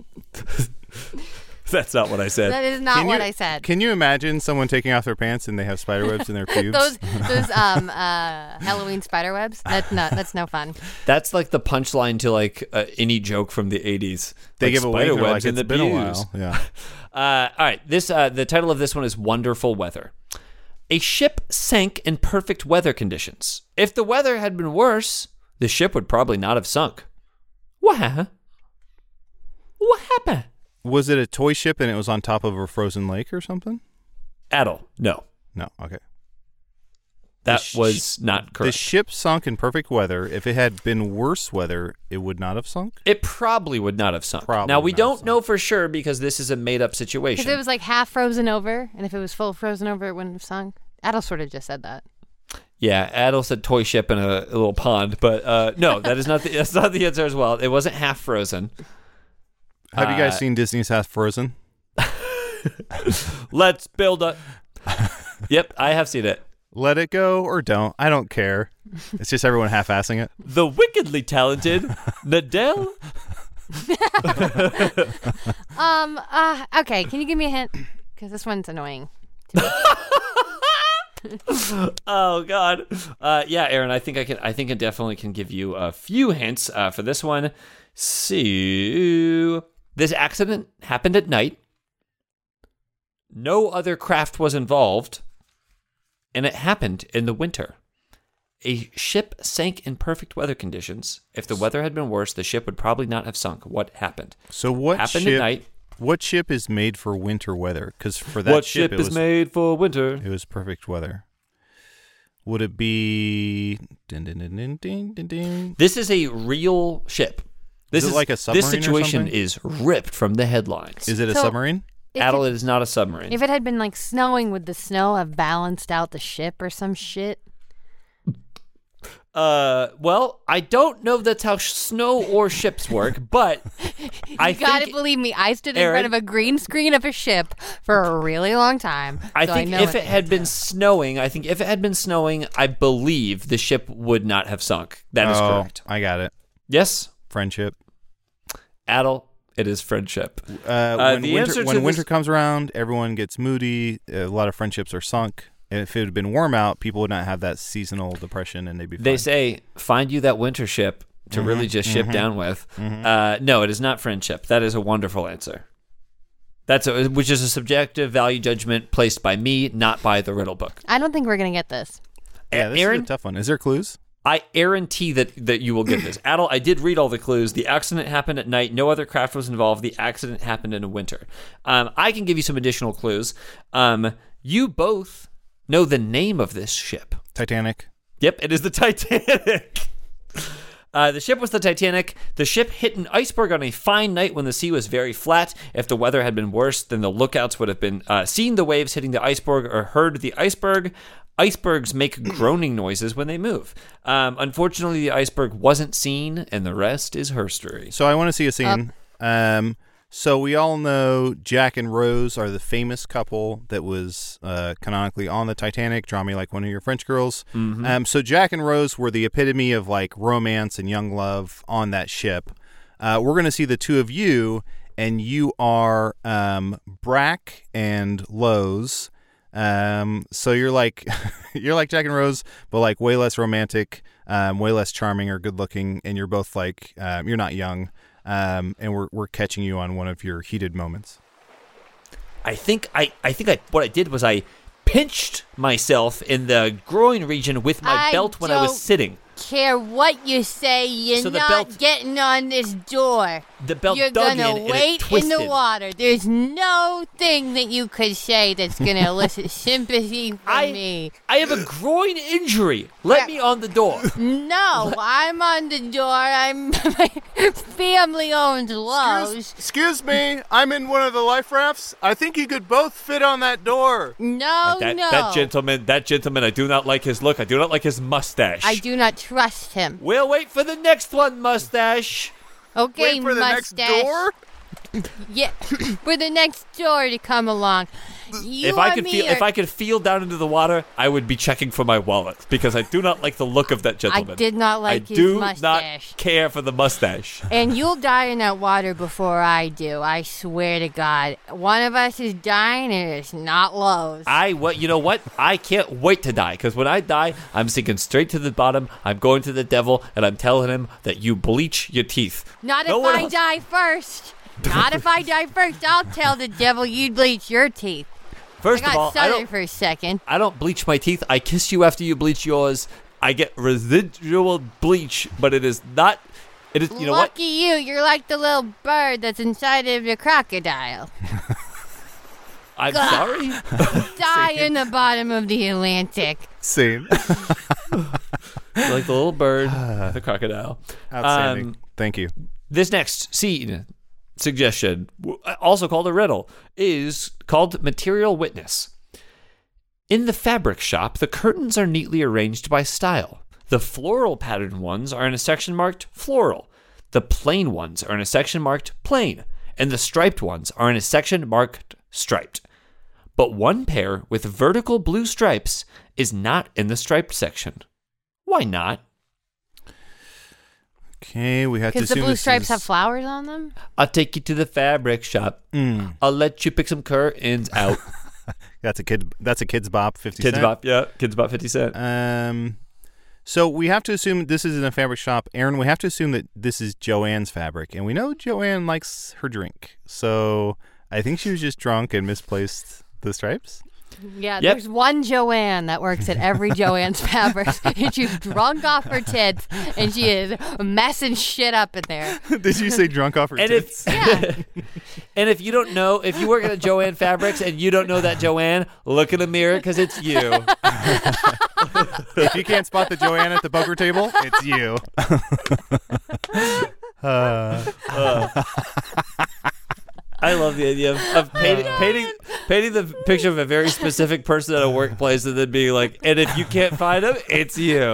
That's not what I said. That is not Can what you- I said. Can you imagine someone taking off their pants and they have spider webs in their pubes? those those um uh Halloween spider webs. That's not that's no fun. That's like the punchline to like uh, any joke from the eighties. they like give a wink. spider They're webs like, in it's the been a pews. while. Yeah. Uh, all right. This uh, the title of this one is Wonderful Weather. A ship sank in perfect weather conditions. If the weather had been worse, the ship would probably not have sunk. What happened? What happened? Was it a toy ship and it was on top of a frozen lake or something? Adel, no. No. Okay. That sh- was not The correct. ship sunk in perfect weather. If it had been worse weather, it would not have sunk. it probably would not have sunk. Probably now, we not have don't sunk. know for sure because this is a made-up situation. Because it was like half frozen over, and if it was full frozen over, it wouldn't have sunk. Adel sort of just said that. Yeah, Adel said toy ship in a, a little pond, but uh, no, that is not the that's not the answer as well. It wasn't half frozen. Have you guys Uh, seen Disney's Half Frozen? Let's build a. Yep, I have seen it. Let it go or don't. I don't care. It's just everyone half-assing it. The wickedly talented Nadell. Um. Uh. Okay. Can you give me a hint? Because this one's annoying. Oh God. Uh, yeah, Aaron. I think I can. I think I definitely can give you a few hints uh, for this one. So this accident happened at night. No other craft was involved, and it happened in the winter. A ship sank in perfect weather conditions. If the weather had been worse, the ship would probably not have sunk. What happened? So what happened ship? at night. What ship is made for winter weather? Because for that What ship, ship it is was, made for winter? It was perfect weather. Would it be? Ding, ding, ding, ding, ding, ding, ding. This is a real ship. This Is it like a submarine This or situation something? is ripped from the headlines. Is it a So- submarine? If Adel, it, it is not a submarine. if it had been like snowing, would the snow have balanced out the ship or some shit? uh, well, I don't know if that's how sh- snow or ships work, but I You gotta think believe me. I stood in Aaron- front of a green screen of a ship for a really long time. I so think know if it had been snowing, I think if it had been snowing, I believe the ship would not have sunk. That is Oh, correct. I got it. Yes, Friendship. Adel, it is friendship. Uh, when the winter, answer to when this- winter comes around, everyone gets moody. A lot of friendships are sunk. And if it had been warm out, people would not have that seasonal depression, and they'd be fine. They say find you that winter ship to really just ship down with. Uh, no, it is not friendship. That is a wonderful answer. That's a, which is a subjective value judgment placed by me, not by the riddle book. I don't think we're gonna get this. yeah, this Aaron, is a tough one. Is there clues? I guarantee that, that you will get this. Adel, I did read all the clues. The accident happened at night. No other craft was involved. The accident happened in the winter. Um, I can give you some additional clues. Um, you both know the name of this ship. Titanic. Yep, it is the Titanic. Uh, the ship was the Titanic. The ship hit an iceberg on a fine night when the sea was very flat. If the weather had been worse, then the lookouts would have been uh, seen the waves hitting the iceberg or heard the iceberg. Icebergs make groaning noises when they move. Um, unfortunately, the iceberg wasn't seen, and the rest is herstory. So I want to see a scene. Um, so we all know Jack and Rose are the famous couple that was uh, canonically on the Titanic. Draw me like one of your French girls. Mm-hmm. Um, so Jack and Rose were the epitome of like romance and young love on that ship. Uh, we're going to see the two of you, and you are um, Brack and Lowe's. Um, so you're like you're like Jack and Rose, but like way less romantic, um, way less charming or good looking, and you're both like um, you're not young, um, and we're we're catching you on one of your heated moments. I think I, I think I what I did was I pinched myself in the groin region with my I belt when I was don't sitting. Care what you say, you're So the not belt- getting on this door. The belt You're dug gonna in and it wait in twisted. the water. There's no thing that you could say that's gonna elicit sympathy from I me. I have a groin injury. Let me on the door. No, I'm on the door. I'm my family owns Lowe's. Excuse me, I'm in one of the life rafts. I think you could both fit on that door. No, that, no. that gentleman, that gentleman, I do not like his look. I do not like his mustache. I do not trust him. We'll wait for the next one, mustache. Okay, Wait for the next mustache. door? Yeah, for the next door to come along. You if I and could me feel, are- if I could feel down into the water, I would be checking for my wallet because I do not like the look of that I gentleman. did not like I his do mustache. not care for the mustache. And you'll die in that water before I do. I swear to God. One of us is dying, and it's not Lowe's. I what you know what? I can't wait to die because when I die, I'm sinking straight to the bottom. I'm going to the devil, and I'm telling him that you bleach your teeth. Not No if one I else- die first. Not if I die first. I'll tell the devil you'd bleach your teeth. First I of got all, I southern don't, for a second. I don't bleach my teeth. I kiss you after you bleach yours. I get residual bleach, but it is not. It is. You know what? Lucky you. You're like the little bird that's inside of the crocodile. I'm sorry. Die in the bottom of the Atlantic. Same. Like the little bird, the crocodile. Outstanding. Um, Thank you. This next scene suggestion, w- also called a riddle, is called Material Witness. In the fabric shop, the curtains are neatly arranged by style. The floral patterned ones are in a section marked floral. The plain ones are in a section marked plain. And the striped ones are in a section marked striped. But one pair with vertical blue stripes is not in the striped section. Why not? Okay, we have to Because the assume blue this stripes is- have flowers on them? I'll take you to the fabric shop. Mm. I'll let you pick some curtains out. That's a kid. That's a Kid's Bop. Fifty Kids cent. Bop, yeah. Kids Bop fifty cent. Um, so we have to assume this is in a fabric shop, Aaron. We have to assume that this is Joanne's fabric, and we know Joanne likes her drink. So I think she was just drunk and misplaced the stripes. Yeah, Yep. there's one Joanne that works at every Joanne's Fabrics, and she's drunk off her tits, and she is messing shit up in there. Did you say drunk off her And tits? if Yeah. and if you don't know, if you work at a Joanne Fabrics and you don't know that Joanne, look in the mirror because it's you. If you can't spot the Joanne at the poker table, it's you. uh, I love the idea of, of painting, painting painting the picture of a very specific person at a workplace and then being like, and if you can't find him, it's you.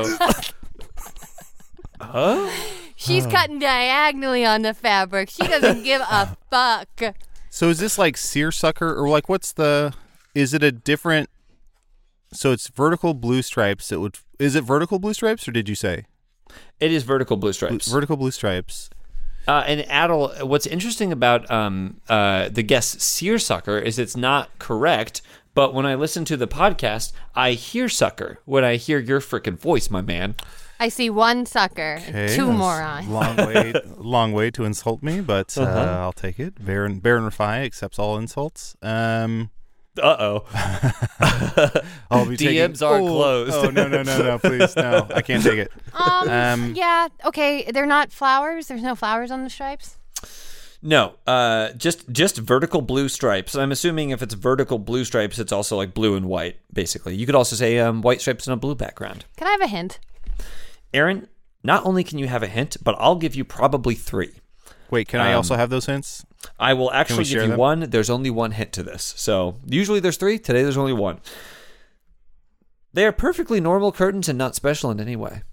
Huh? She's cutting diagonally on the fabric. She doesn't give a fuck. so is this like seersucker, or like what's the? Is it a different? So it's vertical blue stripes. It would. Is it vertical blue stripes, or did you say It is vertical blue stripes. vertical blue stripes? Uh, and Adel, what's interesting about um, uh, the guest seersucker is it's not correct, but when I listen to the podcast, I hear sucker when I hear your freaking voice, my man. I see one sucker, Okay, two that's morons. Long way, long way to insult me, but uh, Uh-huh. I'll take it. Baron Baron Rafai accepts all insults. Um, Uh-oh. I'll be D Ms taking, are oh, closed. Oh no no no no! Please no! I can't take it. Um, Um, yeah, okay, they're not flowers. There's no flowers on the stripes. No, uh, just just vertical blue stripes. I'm assuming if it's vertical blue stripes, it's also like blue and white, basically. You could also say um, white stripes on a blue background. Can I have a hint? Aaron, not only can you have a hint, but I'll give you probably three. Wait, can I Um, also have those hints? I will actually share give you them? one. There's only one hint to this. So usually there's three. Today there's only one. They are perfectly normal curtains and not special in any way.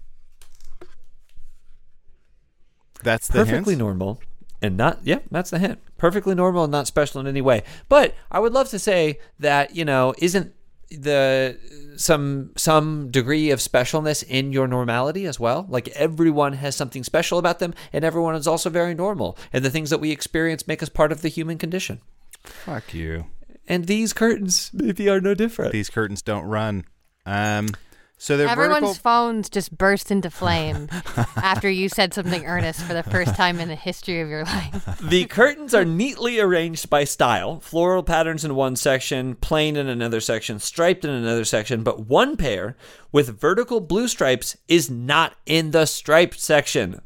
That's the Perfectly hint? normal and not, yeah, that's the hint. Perfectly normal and not special in any way. But I would love to say that, you know, isn't the some some degree of specialness in your normality as well. Like everyone has something special about them, and everyone is also very normal. And the things that we experience make us part of the human condition. Fuck you. And these curtains maybe are no different. These curtains don't run. Um, so they're Everyone's vertical. phones just burst into flame after you said something earnest for the first time in the history of your life. The curtains are neatly arranged by style. Floral patterns in one section, plain in another section, striped in another section, but one pair with vertical blue stripes is not in the striped section.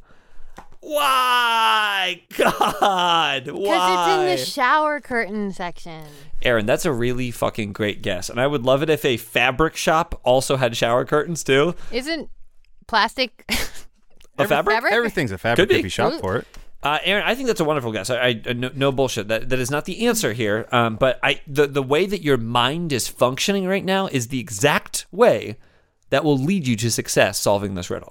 Why? God, why? Because it's in the shower curtain section. Aaron, that's a really fucking great guess. And I would love it if a fabric shop also had shower curtains too. Isn't plastic A fabric? fabric? Everything's a fabric Could be. if you shop for it. Uh, Aaron, I think that's a wonderful guess. I, I no, no bullshit. That that is not the answer here. Um, but I the the way that your mind is functioning right now is the exact way that will lead you to success solving this riddle.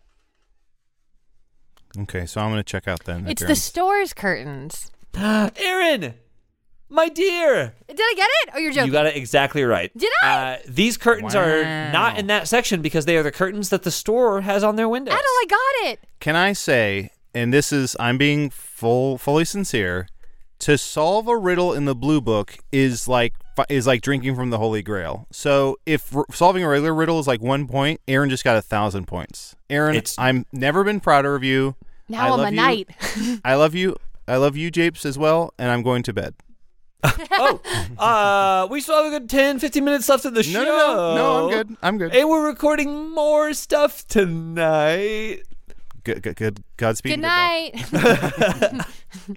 Okay, so I'm going to check out then. It's the store's curtains. Aaron, my dear, Did I get it? Oh, you're joking. you got it exactly right. Did I? Uh, these curtains are Wow. not in that section because they are the curtains that the store has on their windows. Adel, I got it. Can I say, and this is, I'm being full, fully sincere, to solve a riddle in the blue book is like is like drinking from the Holy Grail. So if r- solving a regular riddle is like one point, Aaron just got a thousand points. Aaron, It's- I'm never been prouder of you. Now I I'm love a you. knight. I love you. I love you, Japes, as well, and I'm going to bed. Oh, uh, we still have a good ten, fifteen minutes left of the show. No, no, no, no, I'm good. I'm good. And we're recording more stuff tonight. Good, good, good. Godspeed. Good and good luck. night.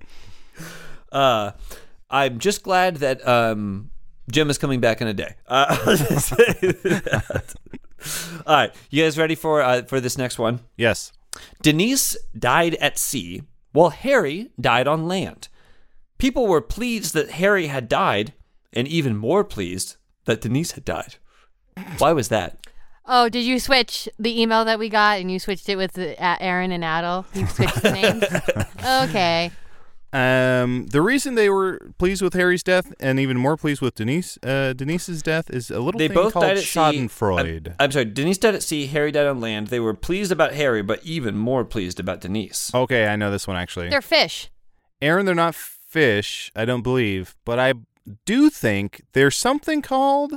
Uh, I'm just glad that um, Jim is coming back in a day. Uh, I'll just say that. All right, you guys ready for uh, for this next one? Yes. Denise died at sea, while Harry died on land. People were pleased that Harry had died, and even more pleased that Denise had died. Why was that? Oh, did you switch the email that we got and you switched it with the, uh, Aaron and Adel? You switched the names? Okay. Um, the reason they were pleased with Harry's death and even more pleased with Denise, uh, Denise's death is a little They thing both called died at sea. Schadenfreude. I'm, I'm sorry, Denise died at sea, Harry died on land. They were pleased about Harry, but even more pleased about Denise. Okay, I know this one actually. They're fish. Aaron, they're not fish, I don't believe, but I do think there's something called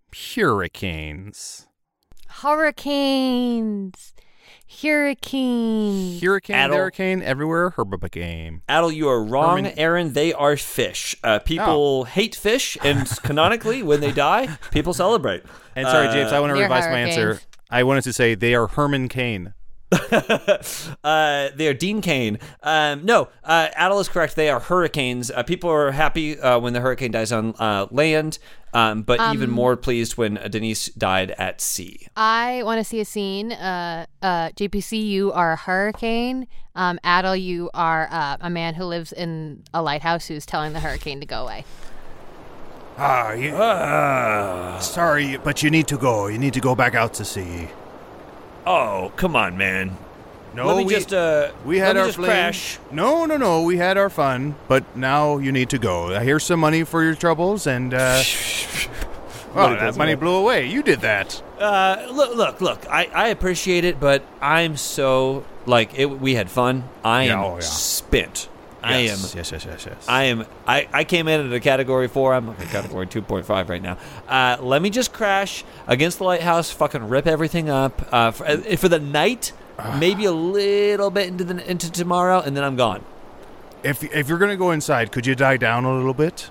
hurricanes. Hurricanes. Hurricanes. Hurricane, Adel. hurricane, everywhere, hurricane. Adel, you are wrong, Herman- Aaron. They are fish. Uh, people hate fish, and canonically, when they die, people celebrate. And sorry, Uh, James, I want to They're revise my answer. hurricanes. I wanted to say they are Herman Cain. uh, they are Dean Cain. Um, no, uh, Adel is correct. They are hurricanes. Uh, people are happy uh, when the hurricane dies on uh, land, um, but even more pleased when Denise died at sea. I want to see a scene. Uh, uh, J P C, you are a hurricane. Um, Adel, you are uh, a man who lives in a lighthouse who's telling the hurricane to go away. Ah, you, sorry, but you need to go. You need to go back out to sea. Oh, come on, man. No, Let me we, just, uh, we had let me our just fling. crash. No, no, no. We had our fun, but now you need to go. Here's some money for your troubles, and uh, well, that money blew away. You did that. Uh, look, look, look. I, I appreciate it, but I'm so like it. We had fun. I Yeah, am oh, yeah. spent. I am. Yes, yes, yes, yes, yes. I am. I, I came in at a category four. I'm at category two point five right now. Uh, let me just crash against the lighthouse. Fucking rip everything up uh, for, uh, for the night. Maybe a little bit into the into tomorrow, and then I'm gone. If if you're gonna go inside, could you die down a little bit?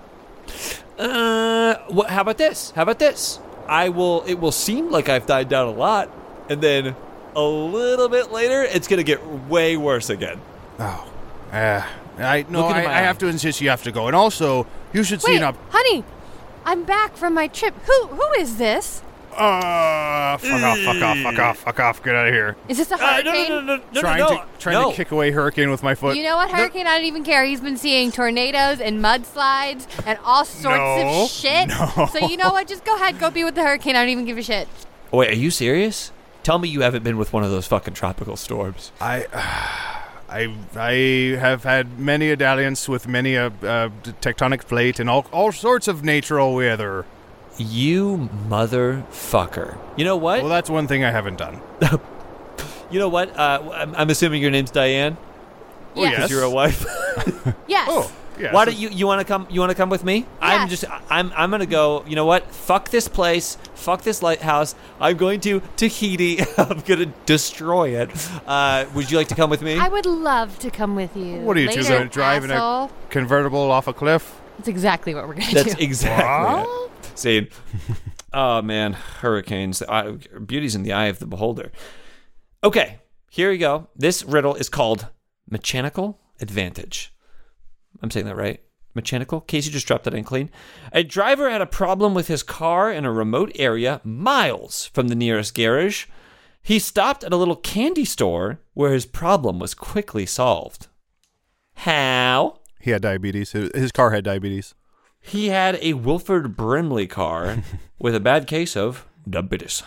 Uh, what? How about this? How about this? I will. It will seem like I've died down a lot, and then a little bit later, it's gonna get way worse again. Oh, uh, I no, Look into I, my I eye. have to insist you have to go, and also you should see Wait, an up. honey, I'm back from my trip. Who Who is this? Uh, fuck off, fuck off, fuck off, fuck off, get out of here. Is this a Uh, hurricane? no, no, no, no, no, trying no, to trying no. to kick away hurricane with my foot. You know what, Hurricane? I don't even care. He's been seeing tornadoes and mudslides and all sorts No, of shit. no. So you know what? Just go ahead. Go be with the hurricane. I don't even give a shit. Wait, are you serious? Tell me you haven't been with one of those fucking tropical storms. I, I, I have had many a dalliance with many a uh, tectonic plate and all all sorts of natural weather. You motherfucker. You know what? Well, that's one thing I haven't done. You know what? Uh, I'm, I'm assuming your name's Diane. Oh, yes. Because you're a wife. Yes. Oh, yes. Why don't you you want to come? You want to come with me? I'm Yes. just I'm I'm gonna go. You know what? Fuck this place. Fuck this lighthouse. I'm going to Tahiti. I'm gonna destroy it. Uh, would you like to come with me? I would love to come with you. What are you two Later, going to drive in asshole. a convertible off a cliff? That's exactly what we're going to That's do. exactly it. See, oh man, hurricanes. Uh, beauty's in the eye of the beholder. Okay, here we go. This riddle is called Mechanical Advantage. I'm saying that right. Mechanical? Casey just dropped that in clean. A driver had a problem with his car in a remote area miles from the nearest garage. He stopped at a little candy store where his problem was quickly solved. How? He had diabetes. His his car had diabetes. He had a Wilford Brimley car with a bad case of diabetes.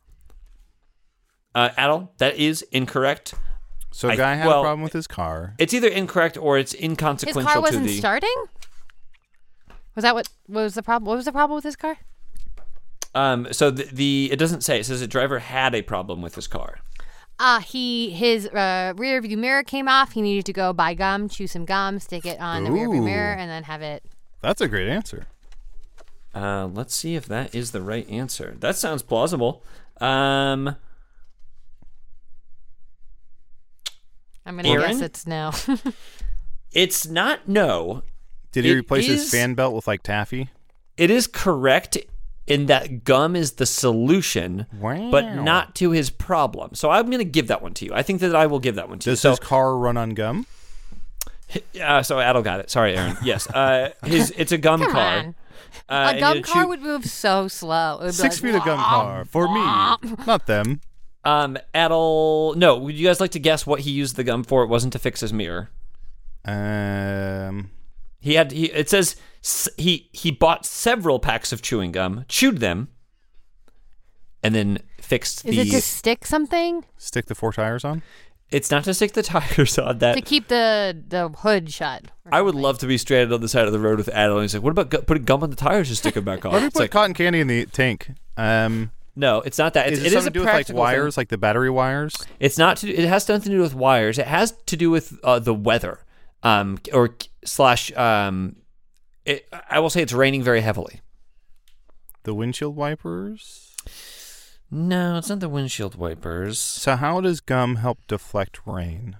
Uh, Adel, that is incorrect. So a I- guy had well, a problem with his car. It's either incorrect or it's His inconsequential car to wasn't the. starting? Was that what, what was the problem? What was the problem with his car? Um, so the, the it doesn't say. It says the driver had a problem with his car. Uh, he his uh, rear view mirror came off. He needed to go buy gum, chew some gum, stick it on the rear view Ooh. mirror, and then have it. That's a great answer. Uh, let's see if that is the right answer. That sounds plausible. Um, I'm gonna Aaron? guess it's no. it's not no. Did he It replace is- his fan belt with like taffy? It is correct in that gum is the solution, Wow. but not to his problem. So I'm going to give that one to you. I think that I will give that one to Does you. his car run on gum? So, uh, so Adel got it. Sorry, Aaron. Yes, uh, his it's a gum Come car. on. Uh, A and gum you car chew- would move so slow. It would be Six like, feet of gum car for me, not them. Um, Adel. No, would you guys like to guess what he used the gum for? It wasn't to fix his mirror. Um, He had. He, it says s- he he bought several packs of chewing gum, chewed them, and then fixed Is the. it to stick something? stick the four tires on. It's not to stick the tires on that. To keep the, the hood shut? or I would something? love to be stranded on the side of the road with Adel. And he's like, "What about gu- putting gum on the tires to stick it back on?" Why do we It's put like, cotton candy in the tank? Um, no, it's not that. It's, is it it is something a to do with like practical wires, thing. like the battery wires? It's not to. It has nothing to do with wires. It has to do with uh, the weather, um, or slash. Um, it, I will say it's raining very heavily. The windshield wipers? No, it's not the windshield wipers. So how does gum help deflect rain?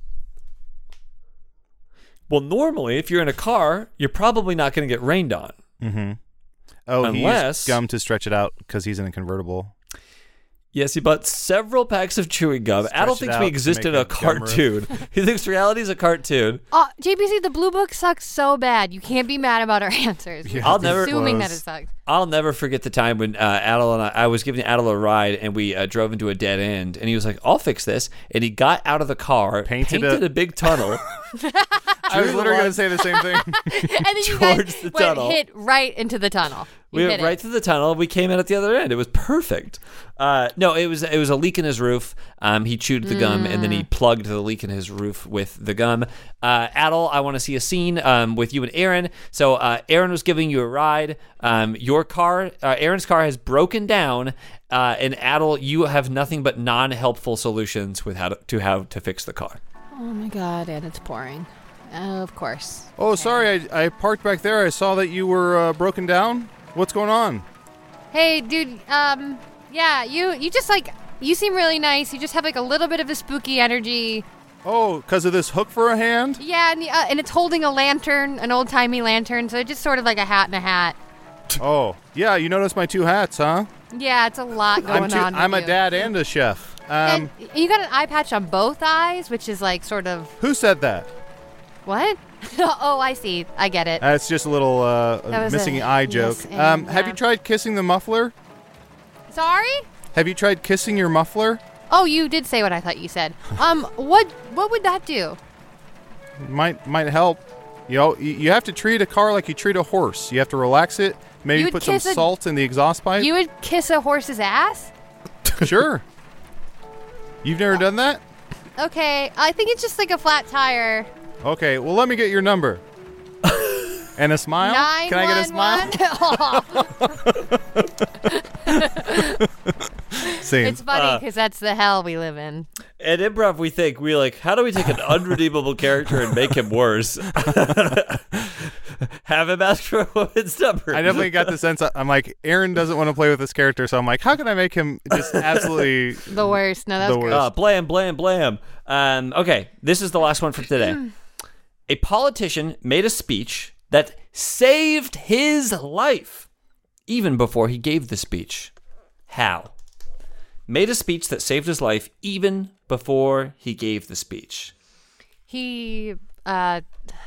Well, normally, if you're in a car, you're probably not going to get rained on. Mm-hmm. Oh, he Unless- used gum to stretch it out because he's in a convertible. Yes, he bought several packs of chewing gum. Stretch Adel it thinks out we to exist make in a a gum riff. cartoon. He thinks reality is a cartoon. Oh, J P C, the blue book sucks so bad. You can't be mad about our answers. Yeah, We're I'll just never- assuming that Close. it sucks. I'll never forget the time when uh, Adel and I, I was giving Adel a ride, and we uh, drove into a dead end, and he was like, "I'll fix this," and he got out of the car, Painted painted, a- a, big tunnel. I was literally going to say the same thing. And then you guys Towards the went tunnel. hit right into the tunnel. You We hit went it. right through the tunnel. We came in at the other end. It was perfect. Uh, no, it was it was a leak in his roof. Um, he chewed the gum and then he plugged the leak in his roof with the gum. Uh, Adel, I want to see a scene um, with you and Aaron. So uh, Aaron was giving you a ride. Um, your car, uh, Aaron's car, has broken down, uh, and Adel, you have nothing but non-helpful solutions with how to, to how to fix the car. Oh my god, and it's pouring. Oh, of course. Oh, sorry, I, I parked back there. I saw that you were uh, broken down. What's going on? Hey, dude. Um, yeah, you you just like you seem really nice. You just have like a little bit of a spooky energy. Oh, because of this hook for a hand? Yeah, and, uh, and it's holding a lantern, an old timey lantern. So it's just sort of like a hat and a hat. Oh, yeah, you noticed my two hats, huh? Yeah, it's a lot going I'm, two, on. with I'm a you. dad and a chef. Um, And you got an eye patch on both eyes, which is like sort of who said that? what? Oh, I see. I get it. That's just a little uh, That was missing a eye joke. yes um, and, have yeah. you tried kissing the muffler? Sorry? Have you tried kissing your muffler? Oh, you did say what I thought you said. Um, what what would that do? Might might help. You know, you, you have to treat a car like you treat a horse. You have to relax it. Maybe You would put some kiss a- salt in the exhaust pipe. You would kiss a horse's ass? Sure. You've never done that? Okay, I think it's just like a flat tire. Okay, well, let me get your number. And a smile? Nine Can I get a smile? Same. It's funny because that's the hell we live in. At improv, we think, we like, how do we take an unredeemable character and make him worse? Have him ask for a woman's number. I definitely got the sense, I'm like, Aaron doesn't want to play with this character, so I'm like, how can I make him just absolutely The worst. No, that's the great. worst? Uh, blam, blam, blam. Um, okay, this is the last one for today. A politician made a speech that saved his life even before he gave the speech. How? Made a speech that saved his life even before he gave the speech. He, uh,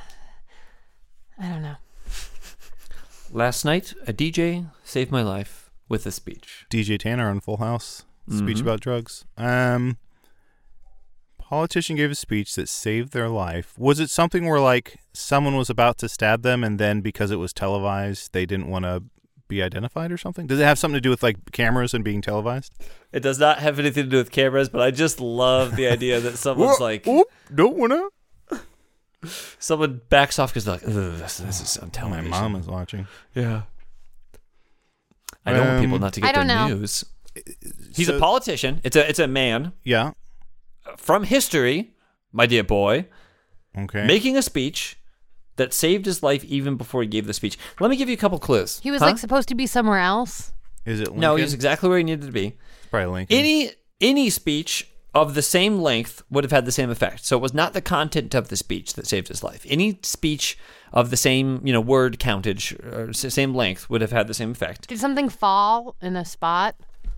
I don't know. Last night, a D J saved my life with a speech. D J Tanner on Full House, speech Mm-hmm. about drugs. Um, politician gave a speech that saved their life. Was it something where, like, someone was about to stab them, and then because it was televised, they didn't want to be identified or something? Does it have something to do with, like, cameras and being televised? It does not have anything to do with cameras, but I just love the idea that someone's like, Oop, don't want to. someone backs off because they're like, "Ugh, this, this is on My television. mom is watching. Yeah. I don't want people Um, not to I get their don't know. news. He's a So- politician. It's a it's a man Yeah. from history, my dear boy, Okay. making a speech that saved his life even before he gave the speech. Let me give you a couple clues. He was Huh? like supposed to be somewhere else. Is it Lincoln? No, he's exactly where he needed to be. It's probably Lincoln. Any any speech of the same length would have had the same effect. So it was not the content of the speech that saved his life. Any speech of the same, you know, word countage or s- same length would have had the same effect. Did something fall in a spot?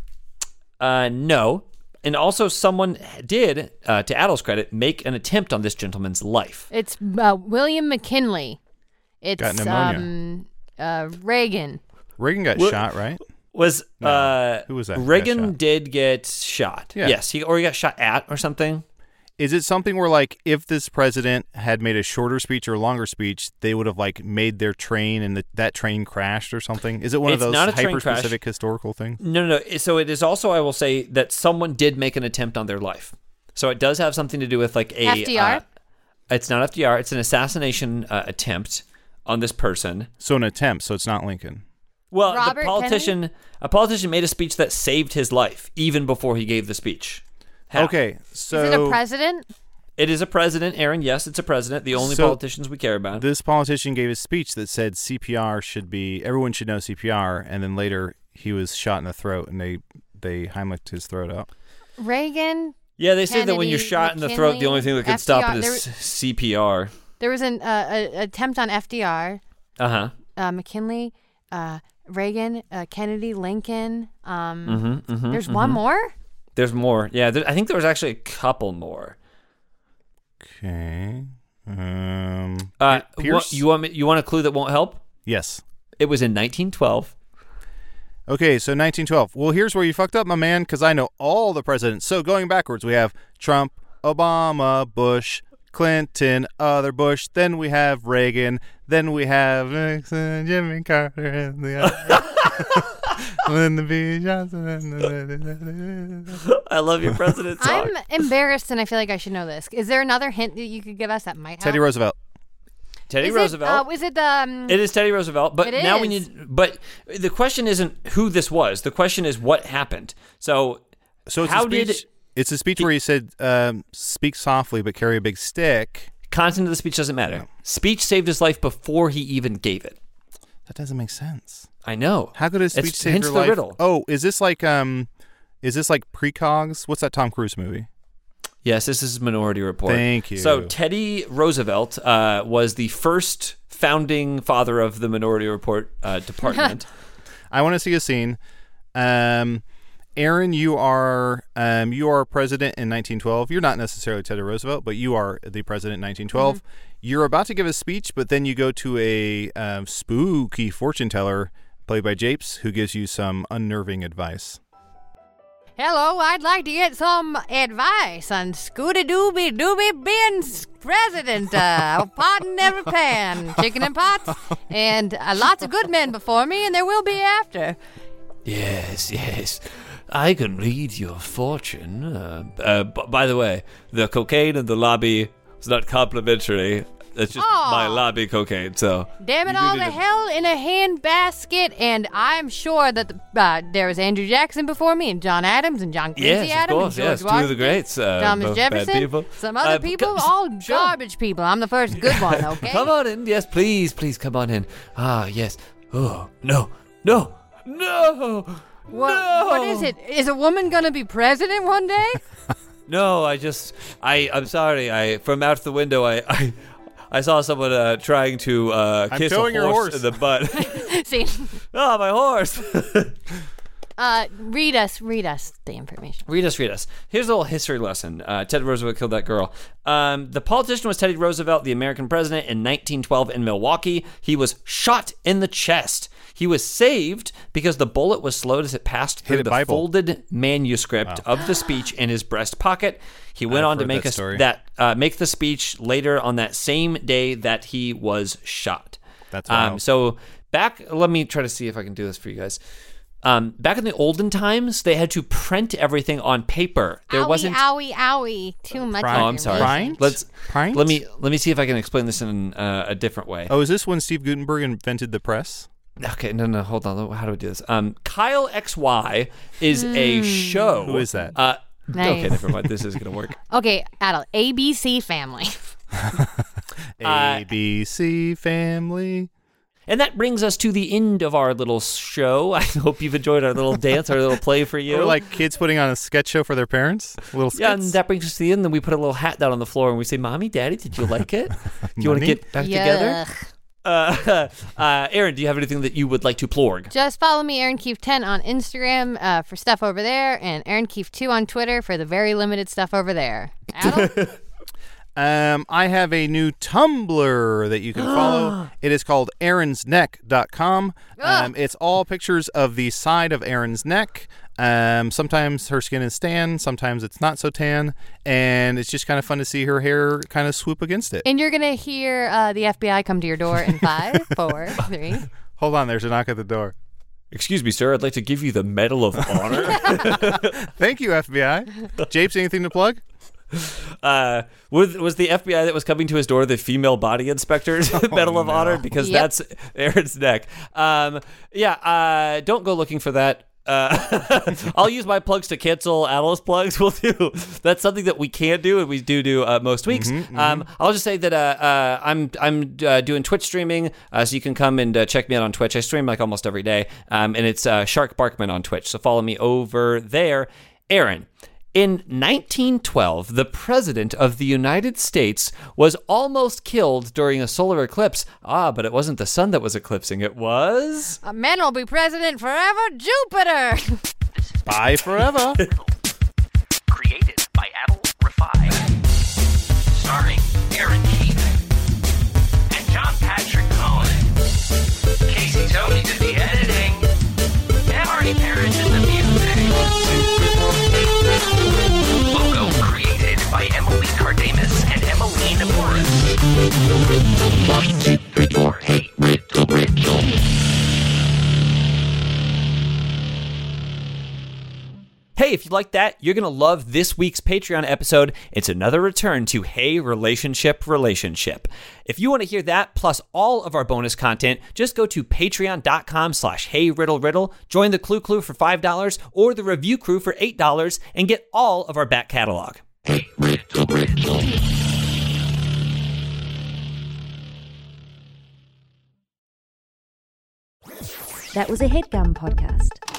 Uh, no. And also someone did, uh, to Adol's credit, make an attempt on this gentleman's life. It's uh, William McKinley. It's Got pneumonia. um, uh, Reagan. Reagan got What- shot, right? Was No. uh, Who was that who got Reagan shot? did get shot. Yeah. Yes, he or he got shot at or something. Is it something where, like, if this president had made a shorter speech or a longer speech, they would have, like, made their train and the, that train crashed or something? Is it one It's of those not a train hyper-specific crash. historical things? No, no, no. So it is also, I will say, that someone did make an attempt on their life. So it does have something to do with like a F D R? Uh, it's not F D R. It's an assassination uh, attempt on this person. So an attempt, so it's not Lincoln. Well, Robert the politician, a politician made a speech that saved his life even before he gave the speech. How? Okay, so Is it a president? It is a president, Aaron. Yes, it's a president. The only So politicians we care about. this politician gave a speech that said C P R should be, everyone should know C P R, and then later he was shot in the throat and they, they Heimlicked his throat out. Reagan? yeah, they say that when you're Kennedy, shot in the throat, the only thing that can F D stop R, it there- is C P R. There was an uh, a, attempt on F D R, Uh huh. uh, McKinley, uh, Reagan, uh, Kennedy, Lincoln. Um, Mm-hmm, mm-hmm, there's one more? There's more. Yeah, there, I think there was actually a couple more. Okay. Um, Uh, Pierce? what- you want me, you want a clue that won't help? yes. It was in nineteen twelve. Okay, so nineteen twelve. Well, here's where you fucked up, my man, because I know all the presidents. So going backwards, we have Trump, Obama, Bush, Clinton, other Bush. Then we have Reagan. Then we have Nixon, Jimmy Carter, and the other. Lyndon B. Johnson. And the... I love your president song. I'm embarrassed and I feel like I should know this. Is there another hint that you could give us that might help? Teddy Roosevelt. Teddy is Roosevelt. It, uh, is it the... Um, It is Teddy Roosevelt, but It now we is. need. But the question isn't who this was. The question is what happened. So, So it's how a speech. did It's a speech where he said, um, "Speak softly, but carry a big stick." content of the speech doesn't matter. Speech saved his life before he even gave it. That doesn't make sense. I know. How could a speech It's save hence your the life? riddle. Oh, is this like um, is this like Precogs? What's that Tom Cruise movie? Yes, this is Minority Report. Thank you. So Teddy Roosevelt uh, was the first founding father of the Minority Report uh, department. I want to see a scene. Um, Aaron, you are um, you are president in nineteen twelve. You're not necessarily Teddy Roosevelt, but you are the president in nineteen twelve. Mm-hmm. You're about to give a speech, but then you go to a um, spooky fortune teller played by Japes, who gives you some unnerving advice. Hello, I'd like to get some advice on Scooty Dooby Dooby being s- president. Uh, pot in every pan, chicken and pots, and uh, lots of good men before me, and there will be after. Yes, yes. I can read your fortune. Uh, uh, b- by the way, the cocaine in the lobby was not complimentary. That's just Aw. my lobby cocaine. So Damn it You do all need to to- hell in a handbasket, and I'm sure that the, uh, there was Andrew Jackson before me, and John Adams, and John Quincy Yes, of Adams, course, and George yes, two of the Washington, greats, uh, Thomas both bad Jefferson, people. some other Uh, people, c- all sure. garbage people. I'm the first good one, okay? Come on in. Yes, please, please come on in. Ah, yes. Oh, no, no, no. What, no. what is it? Is a woman going to be president one day? No, I just, I, I'm sorry. I from out the window, I, I, I saw someone uh, trying to uh, I'm kiss a towing horse, your horse. in the butt. See, Oh, my horse. uh, read us, read us the information. Read us, read us. Here's a little history lesson. Uh, Teddy Roosevelt killed that girl. Um, the politician was Teddy Roosevelt, the American president, in nineteen twelve in Milwaukee. He was shot in the chest. He was saved because the bullet was slowed as it passed through Hit it the Bible. folded manuscript of the speech in his breast pocket. He went I've on to heard make that us story. that uh, make the speech later on that same day that he was shot. That's um, wild. so back. Let me try to see if I can do this for you guys. Um, back in the olden times, they had to print everything on paper. There owie, wasn't. owie, owie. Too much. Prime- Oh, I'm sorry. information. Print? Let's Print? let me let me see if I can explain this in uh, a different way. Oh, is this when Steve Gutenberg invented the press? Okay, no, no, hold on. How do I do this? Um, Kyle X Y is a show. Who is that? Uh, Nice. Okay, never mind. This is gonna work. Okay, Adel, A B C Family. A B C Family. And that brings us to the end of our little show. I hope you've enjoyed our little dance, our little play for you. Or like kids putting on a sketch show for their parents. Little skits. Yeah, and that brings us to the end. Then we put a little hat down on the floor and we say, "Mommy, Daddy, did you like it? Do you want to Money? get back together?" Yuck. Uh, uh, Aaron, do you have anything that you would like to plorg? Just follow me, Aaron Keefe ten on Instagram uh, for stuff over there, and Aaron Keefe two on Twitter for the very limited stuff over there. Adel? Um, I have a new Tumblr that you can follow. It is called aarons neck dot com. Um, it's all pictures of the side of Aaron's neck. Um, sometimes her skin is tan, sometimes it's not so tan, and it's just kind of fun to see her hair kind of swoop against it. And you're going to hear uh, the F B I come to your door in five, four, three. Hold on, there's a knock at the door. Excuse me, sir. I'd like to give you the Medal of Honor. Thank you, F B I. Japes, anything to plug? uh, was, was the F B I that was coming to his door the female body inspector's Medal of no. Honor? Because Yep. that's Aaron's neck. Um, yeah, uh, don't go looking for that. Uh, I'll use my plugs to cancel Adel's plugs. We'll do. That's something that we can do, and we do do uh, most weeks. Um, I'll just say that uh, uh, I'm I'm uh, doing Twitch streaming, uh, so you can come and uh, check me out on Twitch. I stream like almost every day, um, and it's uh, Shark Barkman on Twitch. So follow me over there. Aaron, in nineteen twelve, the President of the United States was almost killed during a solar eclipse. Ah, but it wasn't the sun that was eclipsing. It was... A man will be president forever, Jupiter. Bye forever. Created by Adel Rafai. Starring Aaron Keefe and John Patrick Cohen. Casey Tony did the editing. And Marty Parrish did the music. Logo created by Emily Cardamus and Emmeline Morris. One, two, three, four, hey, Riddle, Riddle. Hey, if you like that, you're going to love this week's Patreon episode. It's another return to Hey Relationship Relationship. If you want to hear that, plus all of our bonus content, just go to patreon.com slash Hey Riddle Riddle, join the Clue Clue for five dollars or the Review Crew for eight dollars, and get all of our back catalog. Hey, Riddle, Riddle. That was a HeadGum podcast.